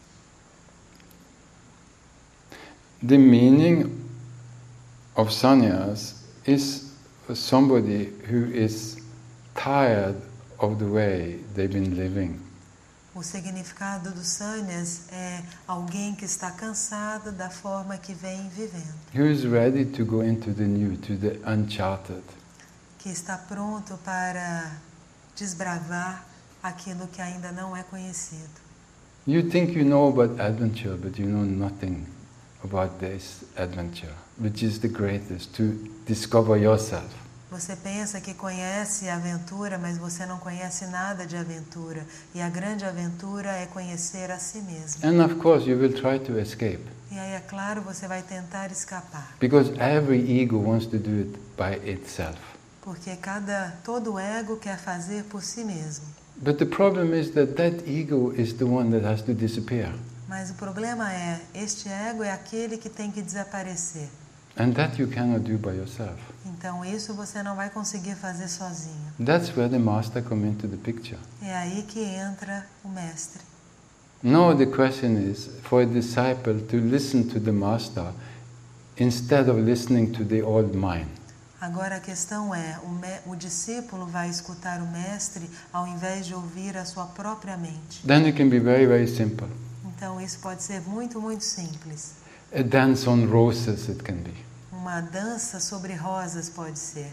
The meaning of sannyas is somebody who is tired of the way they've been living. O significado dos sannyas é alguém que está cansado da forma que vem vivendo, Who is ready to go into the new, to the uncharted. que está pronto para desbravar aquilo que ainda não é conhecido. You think you know about adventure, but you know nothing about this adventure, which is the greatest, to discover yourself. Você pensa que conhece a aventura, mas você não conhece nada de aventura. E a grande aventura é conhecer a si mesmo. And of course you will try to escape, E aí, é claro, você vai tentar escapar. because every ego wants to do it by itself. Porque cada, todo ego quer fazer por si mesmo. But the problem is that that ego is the one that has to disappear. Mas o problema é, este ego é aquele que tem que desaparecer. And that you cannot do by yourself. Então isso você não vai conseguir fazer sozinho. That's where the master comes into the picture. É aí que entra o mestre. Now the question is for a disciple to listen to the master instead of listening to the old mind. Agora a questão é, o, me, o discípulo vai escutar o mestre ao invés de ouvir a sua própria mente. Then it can be very, very simple. Então isso pode ser muito, muito simples. A dance on roses it can be. Uma dança sobre rosas pode ser.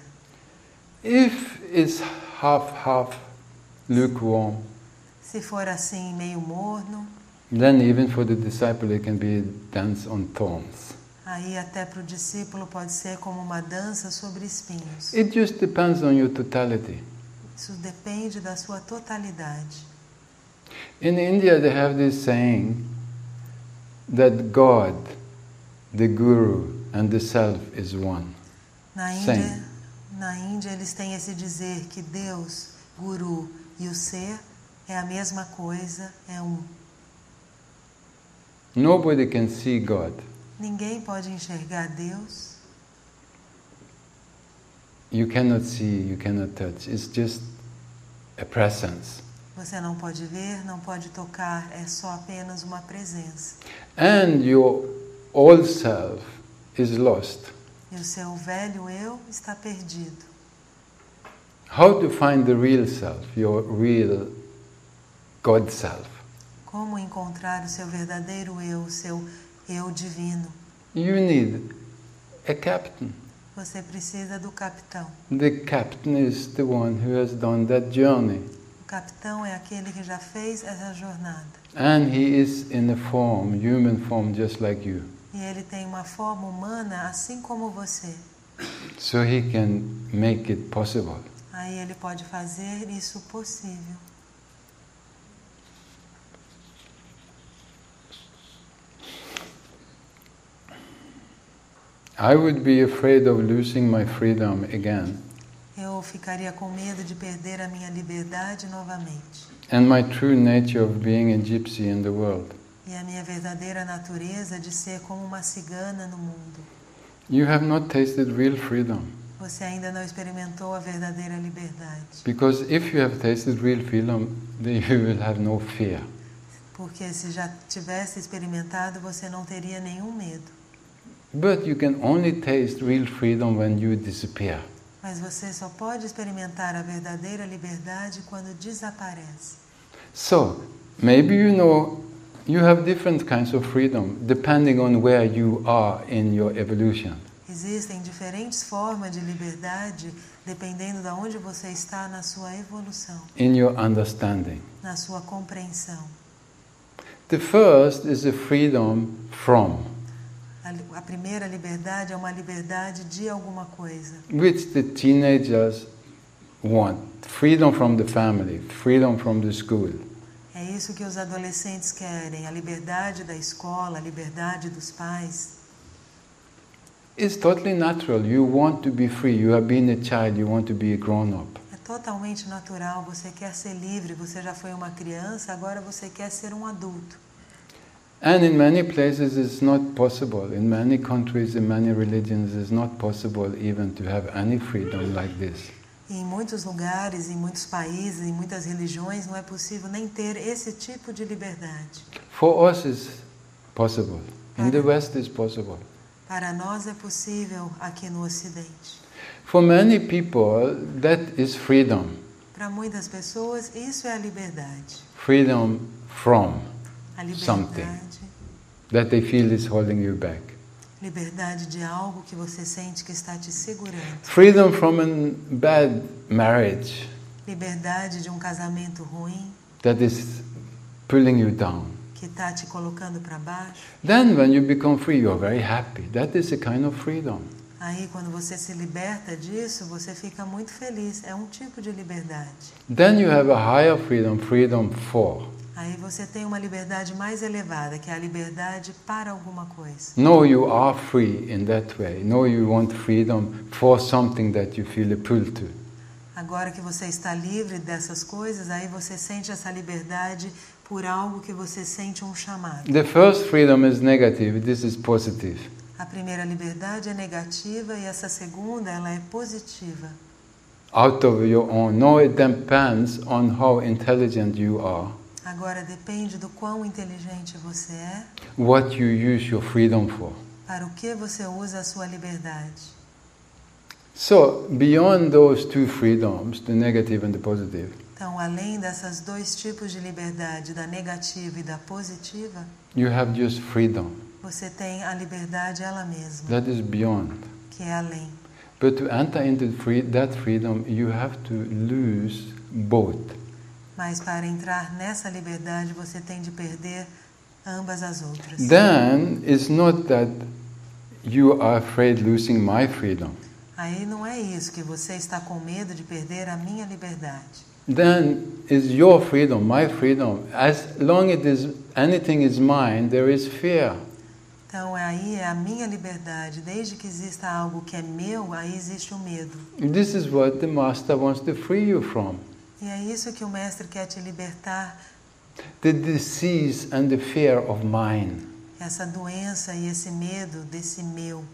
If it's half-half lukewarm, Se for assim, meio morno, then even for the disciple it can be a dance on thorns. aí até para o discípulo pode ser como uma dança sobre espinhos. It just depends on your totality. Isso depende da sua totalidade. In India they have this saying that God, the Guru and the Self is one. Na Índia, na Índia eles têm esse dizer que Deus, Guru e o Ser é a mesma coisa, é um. Nobody can see God. Ninguém pode enxergar Deus. You cannot see, you cannot touch. It's just a presence. Você não pode ver, não pode tocar, é só apenas uma presença. And your old self is lost. E o seu velho eu está perdido. How to find the real self, your real God self? Como encontrar o seu verdadeiro eu, o seu eu divino? You need a captain. Você precisa do capitão. The captain is the one who has done that journey. O capitão é aquele que já fez essa jornada. And he is in a form, human form, just like you. E ele tem uma forma humana assim como você. So he can make it possible. Aí ele pode fazer isso possível. I would be afraid of losing my freedom again. Eu ficaria com medo de perder a minha liberdade novamente. And my true nature of being a gypsy in the world. E a minha verdadeira natureza de ser como uma cigana no mundo. You have not tasted real freedom. Você ainda não experimentou a verdadeira liberdade. Because if you have tasted real freedom, then you will have no fear. Porque se já tivesse experimentado, você não teria nenhum medo. But you can only taste real freedom when you disappear. Mas você só pode experimentar a verdadeira liberdade quando desaparece. So, maybe you know you have different kinds of freedom depending on where you are in your evolution. Existem diferentes formas de liberdade dependendo de onde você está na sua evolução, In your understanding. na sua compreensão. The first is a freedom from, A, a primeira liberdade é uma liberdade de alguma coisa, which the teenagers want. Freedom from the family, freedom from the school. é É isso que os adolescentes querem, a liberdade da escola, a liberdade dos pais. It's totally natural. You want to be free. You have been a child. You want to be a grown-up. É totalmente natural, você quer ser livre, você já foi uma criança, agora você quer ser um adulto. And in many places it's not possible. In many countries, in many religions, it's not possible even to have any freedom like this. E em muitos lugares, em muitos países, em muitas religiões, não é possível nem ter esse tipo de liberdade. For us it's possible. In the West it's possible. Para nós é possível aqui no Ocidente. For many people, that is freedom. Para muitas pessoas, isso é a liberdade. Freedom from A something liberdade, that they feel is holding you back. liberdade de algo que você sente que está te segurando. Freedom from a bad marriage Liberdade de um casamento ruim that is pulling you down. que está te colocando para baixo. Then when you become free, you are very happy. That is a kind of freedom. Aí, quando você se liberta disso, você fica muito feliz. É um tipo de liberdade. Then you have a higher freedom, freedom for. Aí você tem uma liberdade mais elevada, que é a liberdade para alguma coisa. No, you are free in that way. No, you want freedom for something that you feel a pull to. Agora que você está livre dessas coisas, aí você sente essa liberdade por algo que você sente um chamado. The first freedom is negative, this is positive. A primeira liberdade é negativa e essa segunda, ela é positiva. Out of your own. No, it depends on how intelligent you are. Agora depende do quão inteligente você é, What you use your freedom for. para o que você usa a sua liberdade. So, beyond those two freedoms, the negative and the positive, Então, além dessas dois tipos de liberdade, da negativa e da positiva, you have just freedom. você tem a liberdade ela mesma, That is beyond. que é além. But to enter into free, that freedom, you have to lose both. Mas para entrar nessa liberdade, você tem de perder ambas as outras. Then, it's not that you are afraid losing my freedom. Aí não é isso, que você está com medo de perder a minha liberdade. Then, is your freedom, my freedom. As long as it is, anything is mine, there is fear. Então aí é a minha liberdade. Desde que exista algo que é meu, aí existe o medo. This is what the Master wants to free you from. E é isso que o Mestre quer te libertar, The disease and the fear of mine, essa doença e esse medo desse meu,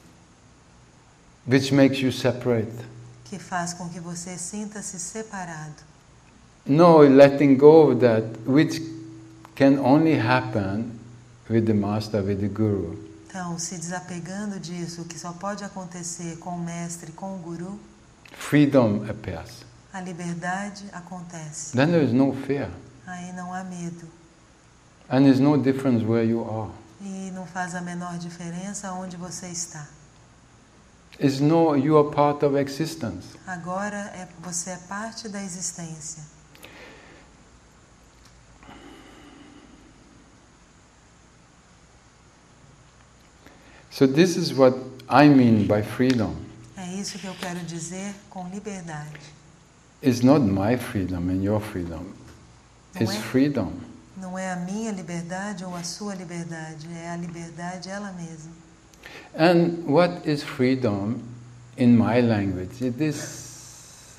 which makes you separate. que faz com que você sinta-se separado. No, letting go of that, which can only happen with the Master, with the Guru. Então, se desapegando disso, o que só pode acontecer com o Mestre, com o Guru, Freedom appears. a liberdade acontece. Then there is no fear. Aí não há medo. And there's no difference where you are. E não faz a menor diferença onde você está. It's no, you are part of existence. Agora é, você é parte da existência. So this is what I mean by freedom. É isso que eu quero dizer com liberdade. It's not my freedom and your freedom. Não It's é, freedom. não é a minha liberdade ou a sua liberdade, é a liberdade ela mesma. And what is freedom in my language? It is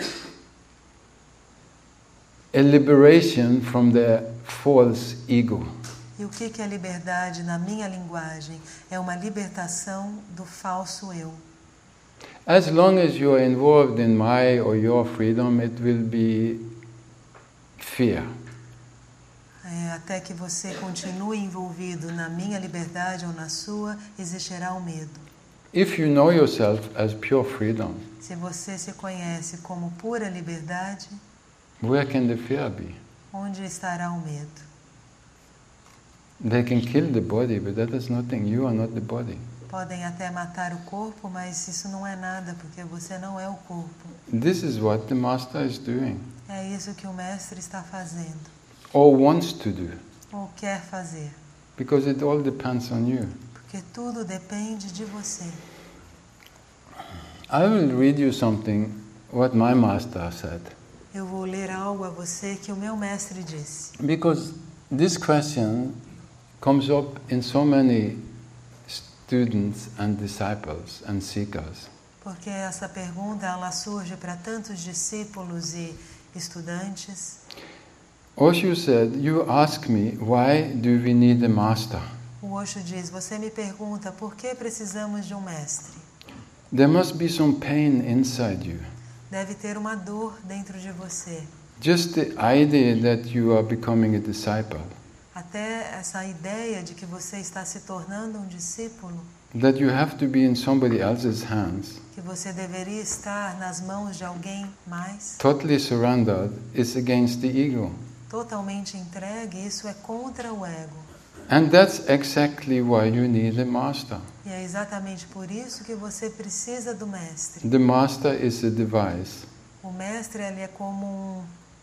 a liberation from the false ego. E o que que é liberdade na minha linguagem? É uma libertação do falso eu. As long as you are involved in my or your freedom, it will be fear. É, até que você continue envolvido na minha liberdade ou na sua, existirá o medo. If you know yourself as pure freedom, Se você se conhece como pura liberdade, where can the fear be? onde estará o medo? They can kill the body, but that is nothing. You are not the body. Podem até matar o corpo, mas isso não é nada, porque você não é o corpo. This is what the Master is doing, É isso que o Mestre está fazendo, or wants to do, ou quer fazer, because it all depends on you. porque tudo depende de você. I will read you something, what my Master said. eu vou ler algo a você que o meu mestre disse. Because this question comes up in so many students and disciples and seekers. Porque essa pergunta ela surge para tantos discípulos e estudantes. Osho said, you ask me, why do we need a master? O Osho diz, você me pergunta por que precisamos de um mestre? There must be some pain inside you. Deve ter uma dor dentro de você. Just the idea that you are becoming a disciple, Até essa ideia de que você está se tornando um discípulo, that you have to be in somebody else's hands, que você deveria estar nas mãos de alguém mais, totally surrendered, is against the ego. totalmente entregue, isso é contra o ego. And that's exactly why you need a master. E é exatamente por isso que você precisa do mestre. The master is a device, O mestre ele é como um,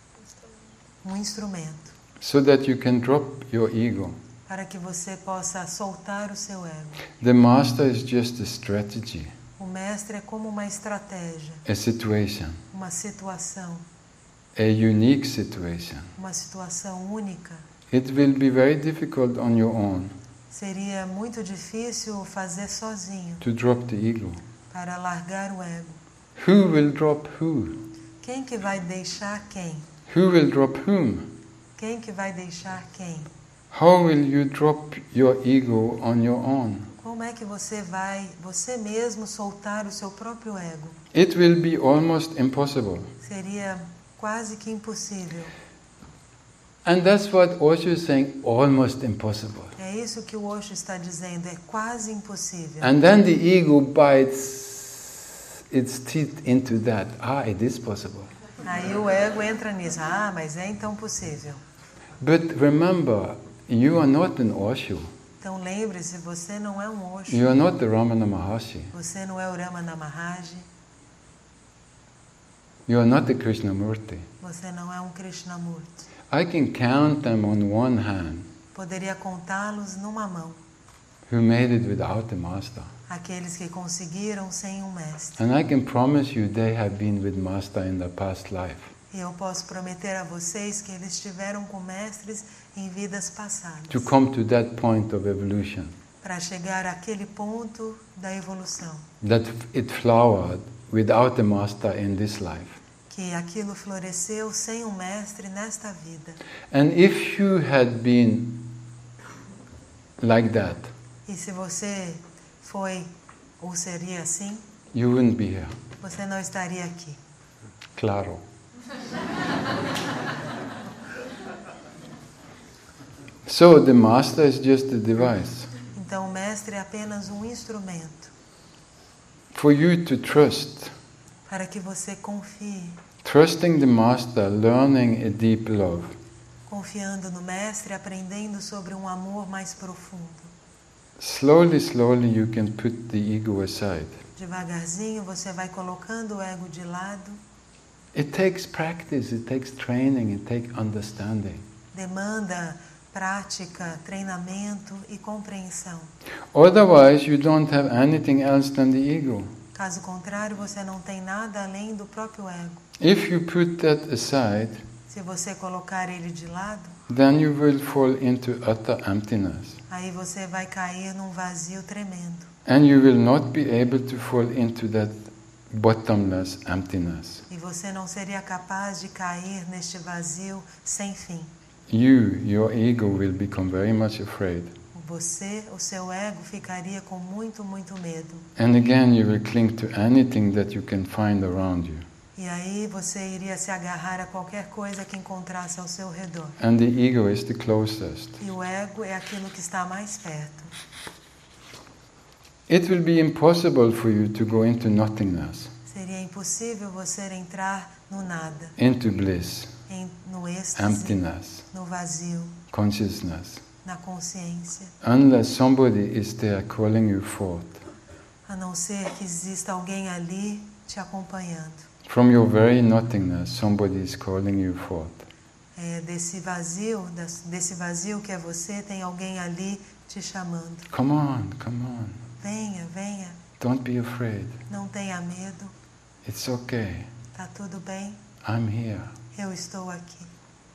um instrumento so that you can drop your ego. para que você possa soltar o seu ego. The master is just a strategy, O mestre é como uma estratégia, a situation, uma situação, a unique situation. uma situação única. It will be very difficult on your own Seria muito difícil fazer sozinho to drop the ego. para largar o ego. Who will drop who? Quem que vai deixar quem? Who will drop whom? Quem que vai deixar quem? How will you drop your ego on your own? Como é que você vai, você mesmo, soltar o seu próprio ego? It will be almost impossible. Seria quase que impossível. And that's what Osho is saying, almost impossible. É isso que o Osho está dizendo, é quase impossível. And then the ego bites its teeth into that. Ah, it is possible. Aí o ego entra nisso. Ah, mas é então possível. But remember, you are not an Osho. Então lembre-se, você não é um Osho. You are not the Ramana Maharshi. Você não é o Ramana Maharshi. You are not the Krishnamurti. Você não é um Krishnamurti. I can count them on one hand Poderia contá-los numa mão. who made it without a master. Aqueles que conseguiram sem um mestre. And I can promise you they have been with master in the past life. E eu posso prometer a vocês que eles estiveram com mestres em vidas passadas. To come to that point of evolution. Para chegar àquele ponto da evolução. That it flowered without a master in this life. Que aquilo floresceu sem um mestre nesta vida. And if you had been like that, E se você foi ou seria assim, you wouldn't be here. você não estaria aqui. Claro. So the master is just a device Então o mestre é apenas um instrumento for you to trust. para que você confie. Trusting the master, learning a deep love. Confiando no mestre, aprendendo sobre um amor mais profundo. Slowly, slowly you can put the ego aside. Devagarzinho você vai colocando o ego de lado. It takes practice, it takes training, it takes understanding. Demanda prática, treinamento e compreensão. Otherwise you don't have anything else than the ego. Caso contrário, você não tem nada além do próprio ego. If you put that aside, Se você colocar ele de lado, then you will fall into utter emptiness. aí você vai cair num vazio tremendo. And you will not be able to fall into that bottomless emptiness. E você não seria capaz de cair neste vazio sem fim. You, your ego, will become very much afraid. Você, o seu ego, ficaria com muito, muito medo. And again you will cling to anything that you can find around you. E aí você iria se agarrar a qualquer coisa que encontrasse ao seu redor. And the ego is the closest. E o ego é aquilo que está mais perto. It will be impossible for you to go into nothingness, Seria impossível você entrar no nada, into bliss, em, no êxtase, emptiness, no vazio, consciousness, na consciência, unless somebody is there calling you forth. a não ser que exista alguém ali te acompanhando. From your very nothingness, somebody is calling you forth. É, desse vazio, desse vazio que é você, tem alguém ali te chamando. Come on, come on. Venha, venha, Don't be afraid. não tenha medo, It's okay. tá tudo bem. I'm here. Eu estou aqui.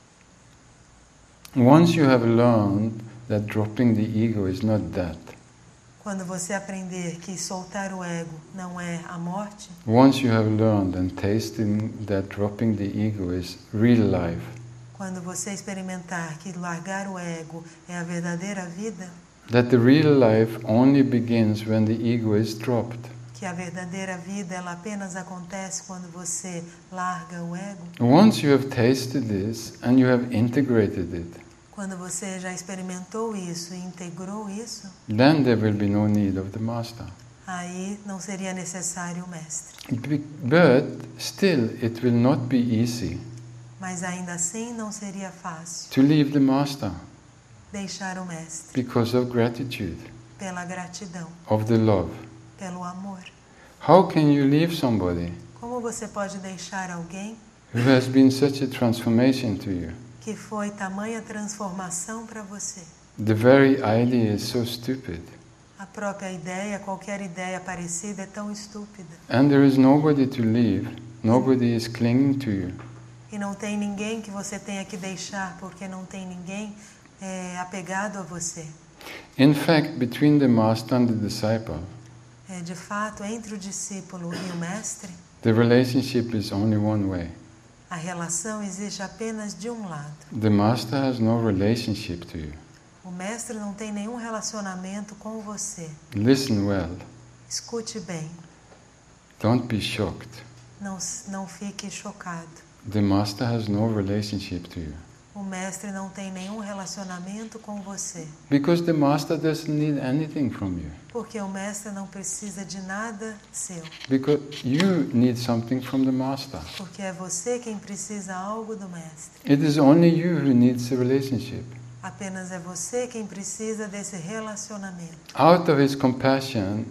Once you have learned that dropping the ego is not death, Quando você aprender que soltar o ego não é a morte, once you have learned and tasted that dropping the ego is real life, quando você experimentar que largar o ego é a verdadeira vida, that the real life only begins when the ego is dropped, que a verdadeira vida ela apenas acontece quando você larga o ego, once you have tasted this and you have integrated it, quando você já experimentou isso e integrou isso, then there will be no need of the master. aí não seria necessário o mestre. Be- But still, it will not be easy Mas ainda assim não seria fácil to leave the master deixar o mestre because of gratitude, pela gratidão, of the love. pelo amor. How can you leave somebody Como você pode deixar alguém who has been such a transformation to you? que foi tamanha transformação para você? The very idea is so stupid. A própria ideia, qualquer ideia parecida é tão estúpida. And there is nobody to leave, nobody is clinging to you. E não tem ninguém que você tenha que deixar, porque não tem ninguém é, apegado a você. In fact, between the master and the disciple, É, de fato, entre o discípulo e o mestre, the relationship is only one way. a relação existe apenas de um lado. The master has no relationship to you. O mestre não tem nenhum relacionamento com você. Listen well. Escute bem, Don't be shocked. não, não fique chocado. The master has no relationship to you. O mestre não tem nenhum relacionamento com você, Because the master doesn't need anything from you. porque o mestre não precisa de nada seu, Because you need something from the master. porque é você quem precisa algo do mestre. It is only you who needs the relationship. Apenas é você quem precisa desse relacionamento. Out of his compassion,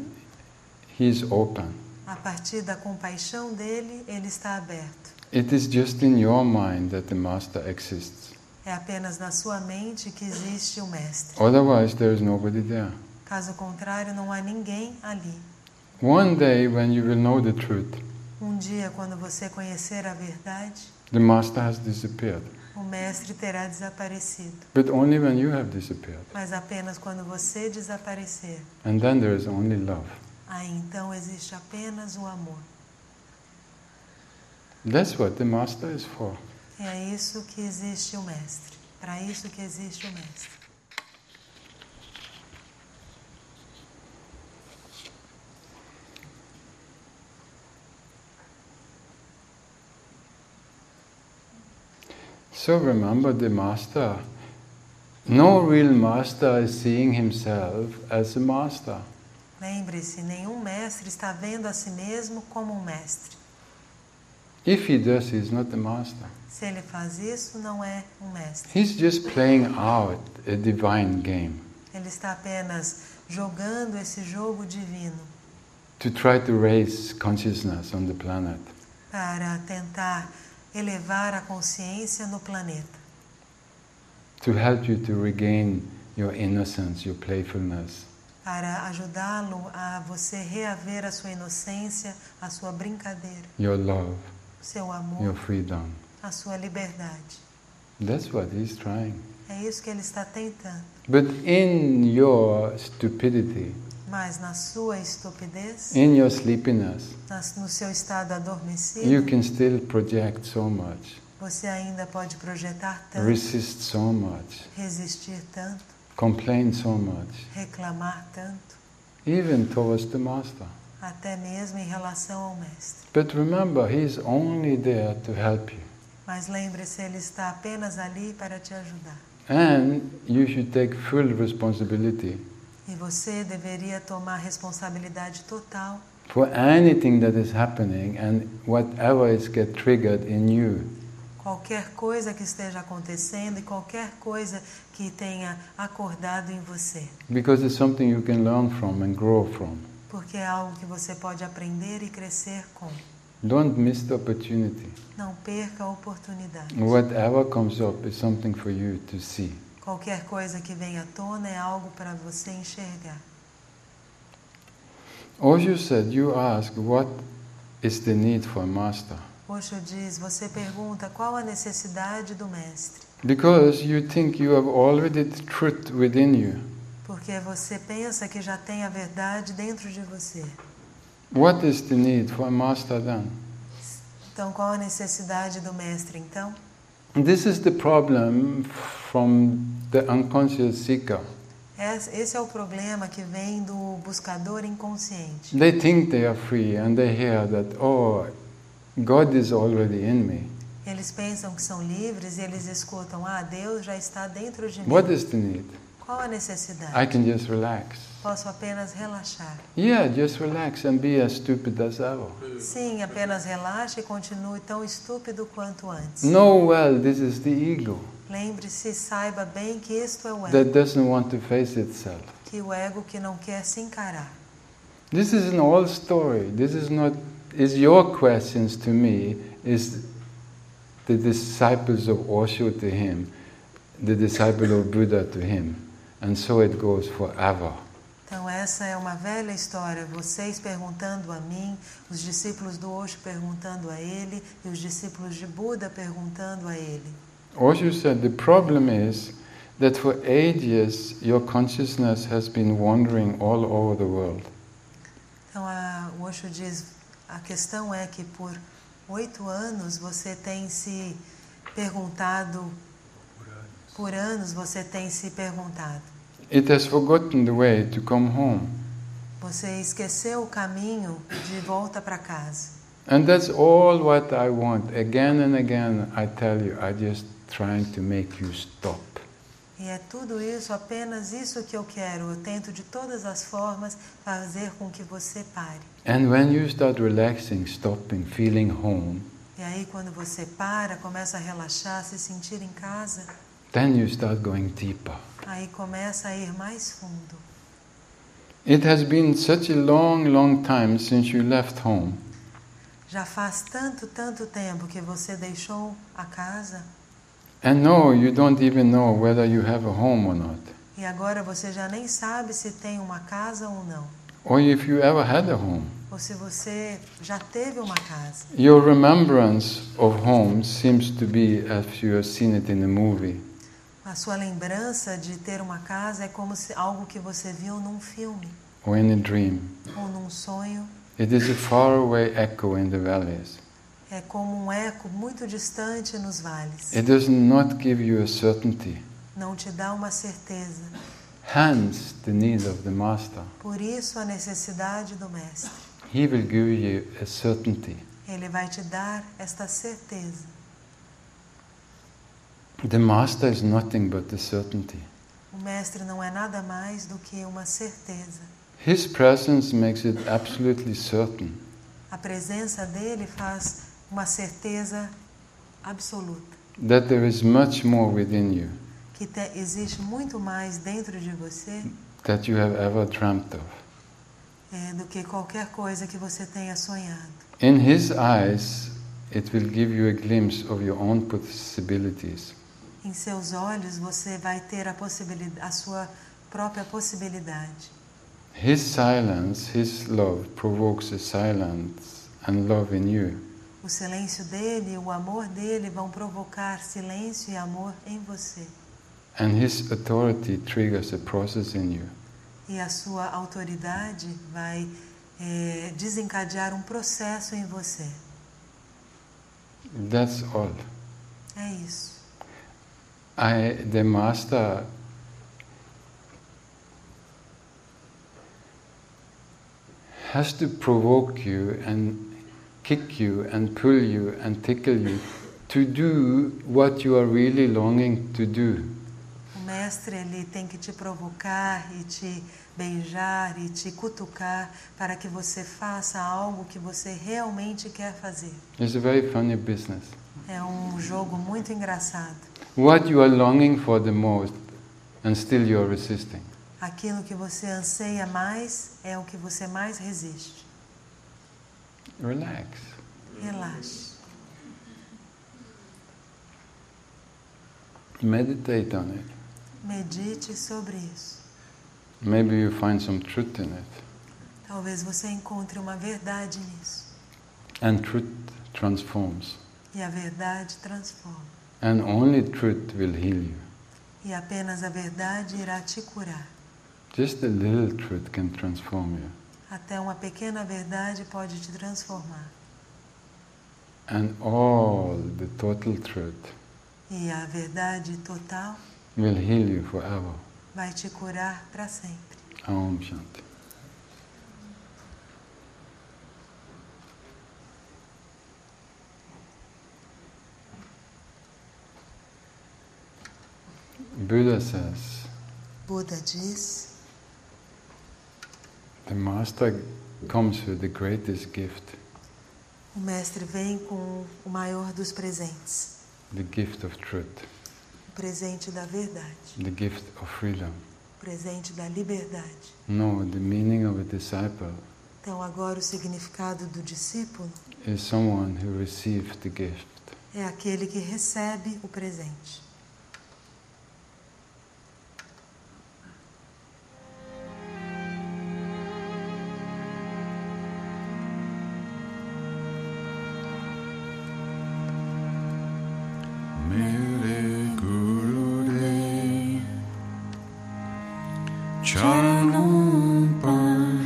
he is open. A partir da compaixão dele, ele está aberto. It is just in your mind that the master exists. É apenas na sua mente que existe o mestre. Otherwise, there is nobody there. Caso contrário, não há ninguém ali. One day, when you will know the truth, Um dia, quando você conhecer a verdade, the master has disappeared. o mestre terá desaparecido. But only when you have disappeared. Mas apenas quando você desaparecer. And then there is only love. Aí então existe apenas o amor. That's what the master is for. É isso que existe o mestre. Para isso que existe o mestre. So remember, the master, no real master is seeing himself as a master. Lembre-se, nenhum mestre está vendo a si mesmo como um mestre. If he does, he's not the master. Se ele faz isso, não é um mestre. He's just playing out a divine game Ele está apenas jogando esse jogo divino to try to raise consciousness on the planet. para tentar elevar a consciência no planeta, To help you to regain your innocence, your playfulness. para ajudá-lo a você reaver a sua inocência, a sua brincadeira, Your love, seu amor, your freedom. a sua liberdade. That's what he's trying. É isso que ele está tentando. But in your stupidity, Mas na sua estupidez, in your sleepiness, nas- no seu estado you adormecido, can still project so much, você ainda pode projetar tanto, resist so much, resistir tanto, complain so much, reclamar tanto, even towards the master. até mesmo em relação ao mestre. But remember, he's only there to help you. Mas lembre-se, ele está apenas ali para te ajudar. And you should take full responsibility E você deveria tomar responsabilidade total for anything that is happening and whatever is get triggered in you. qualquer coisa que esteja acontecendo e qualquer coisa que tenha acordado em você. Because it's something you can learn from and grow from. Porque é algo que você pode aprender e crescer com. Don't miss the opportunity. Não perca a oportunidade. Whatever comes up is something for you to see. Qualquer coisa que venha à tona é algo para você enxergar. Osho said, you ask what is the need for a master. Osho diz, você pergunta qual a necessidade do mestre. Because you think you have already the truth within you. Porque você pensa que já tem a verdade dentro de você. What is the need for a master then? Então, qual a necessidade do mestre, então? This is the problem from the unconscious seeker. Esse é o problema que vem do buscador inconsciente. They think they are free and they hear that, oh, God is already in me. Eles pensam que são livres e eles escutam, ah, Deus já está dentro de mim. What is the need? Qual a necessidade? I can just relax. Posso apenas relaxar. Yeah, just relax and be as stupid as ever. Sim, apenas relaxe e continue tão estúpido quanto antes. Know well, this is the ego Lembre-se, saiba bem que isto é o ego. that doesn't want to face itself. Que o ego que não quer se encarar. This is an old story. This is not, is your questions to me, is the disciples of Osho to him, the disciple of Buddha to him. And so it goes forever. Então essa é uma velha história, vocês perguntando a mim, os discípulos do Osho perguntando a ele e os discípulos de Buda perguntando a ele. Osho said the problem is that for ages your consciousness has been wandering all over the world. Então a, o Osho diz, a questão é que por oito anos você tem se perguntado, por anos você tem se perguntado. It has forgotten the way to come home. Você esqueceu o caminho de volta para casa. And that's all what I want. Again and again I tell you, I'm just trying to make you stop. E é tudo isso, apenas isso que eu quero. Eu tento de todas as formas fazer com que você pare. And when you start relaxing, stopping, feeling home, E aí quando você para, começa a relaxar, se sentir em casa, then you start going deeper. aí começa a ir mais fundo. It has been such a long, long time since you left home. Já faz tanto, tanto tempo que você deixou a casa And no, you don't even know whether you have a home or not. e agora você já nem sabe se tem uma casa ou não. Or if you ever had a home. Ou se você já teve uma casa. Your remembrance of home seems to be as you have seen it in a movie. A sua lembrança de ter uma casa é como se algo que você viu num filme Or in a dream. ou num sonho. It is a faraway echo in the valleys. É como um eco muito distante nos vales. It does not give you a certainty. Não te dá uma certeza. Hence the need of the master. Por isso a necessidade do mestre. He will give you a certainty. Ele vai te dar esta certeza. The master is nothing but the certainty. O mestre não é nada mais do que uma certeza. His presence makes it absolutely certain. A presença dele faz uma certeza absoluta. That there is much more within you Que te, existe muito mais dentro de você that you have ever dreamt of. é, do que qualquer coisa que você tenha sonhado. In his eyes, it will give you a glimpse of your own possibilities. Em seus olhos você vai ter a, possibilidade, a sua própria possibilidade. His silence, his love provokes a silence and love in you. O silêncio dele, o amor dele vão provocar silêncio e amor em você. And his authority triggers a process in you. E a sua autoridade vai é, desencadear um processo em você. That's all. É isso. I, the master has to provoke you and kick you and pull you and tickle you to do what you are really longing to do. O mestre ele tem que te provocar e te beijar e te cutucar para que você faça algo que você realmente quer fazer. It's a very funny business. É um jogo muito engraçado. What you are longing for the most and still you are resisting. Aquilo que você anseia mais é o que você mais resiste. Relax. Relaxe. Meditate on it. Medite sobre isso. Maybe you find some truth in it. Talvez você encontre uma verdade nisso. And truth transforms. E a verdade transforma. And only truth will heal you. E apenas a verdade irá te curar. Just a little truth can transform you. Até uma pequena verdade pode te transformar. And all the total truth E a verdade total will heal you forever. vai te curar para sempre. Om Shanti. Buddha says, Buda diz, the Master comes with the greatest gift, o mestre vem com o maior dos presentes, the gift of truth, o presente da verdade, the gift of freedom. o presente da liberdade. No, the meaning of a disciple Então agora o significado do discípulo is someone who receives the gift. é aquele que recebe o presente. Mere Gurudev Charanam par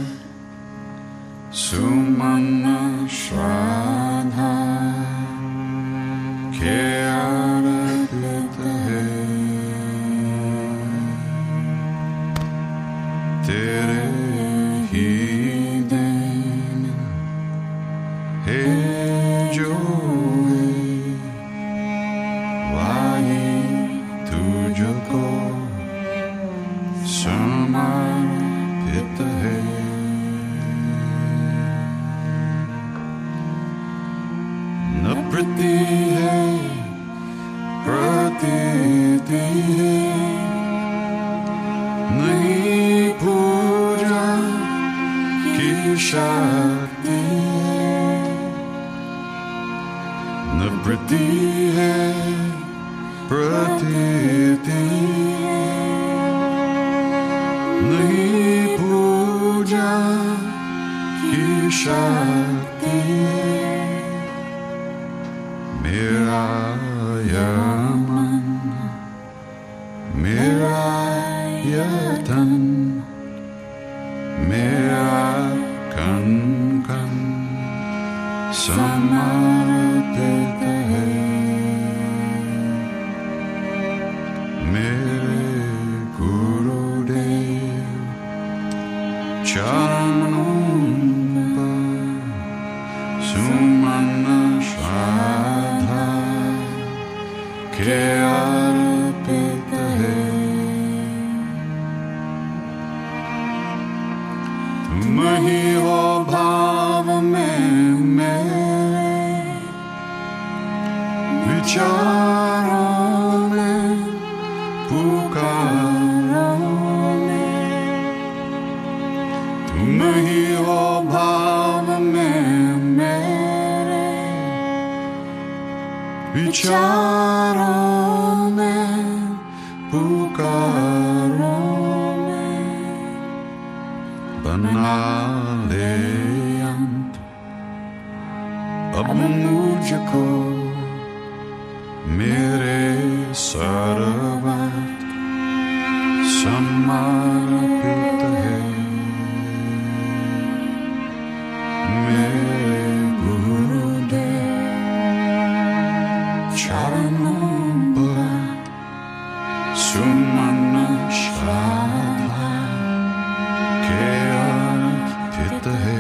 Sumana Shraddha Ke Arapita hai Tere hi den He jo तुझको समर्पित है न प्रति है प्रतीति है नहीं पूजा की शक्ति है न प्रति है प्रतीति नहीं पूजा की शक्ति मेरा यह मन मेरा यह तन मेरा कन कन समर्पित है Mere Gurudev Charanam par Sumana Shraddha Ke Arpita hai Tum hi ho bhav mein mere vicharon mein पुकारो तुम ही हो भाव में मेरे विचारों में पुकारो बना ले अंत अब मुझको मेरे सर्वत्र समर्पित है मेरे गुरुदेव चरणों पर सुमन श्रद्धा के अर्पित है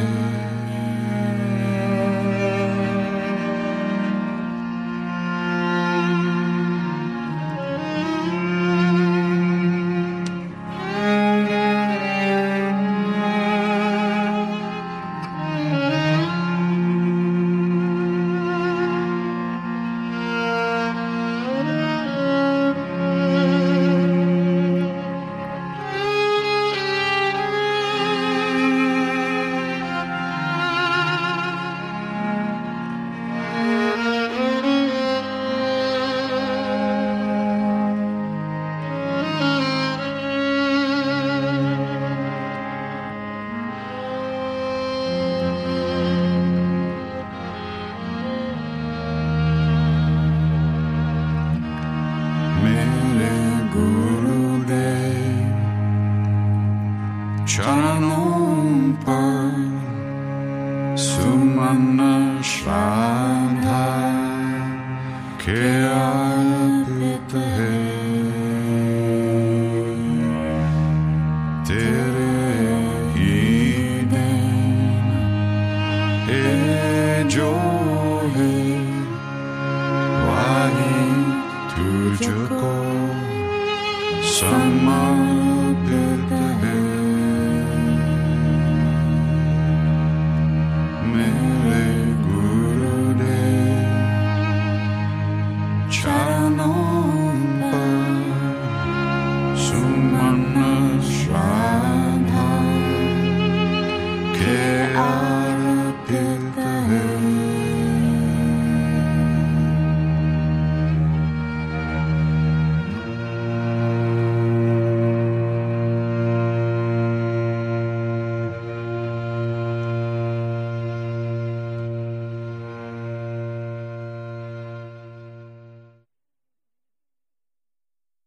चरणों पर सुमन श्रद्धा के अर्पित है। तेरे ही देन है जो है वही तुझको समर्पित है। मेरे गुरुदेव चरणों पर सुमन श्रद्धा के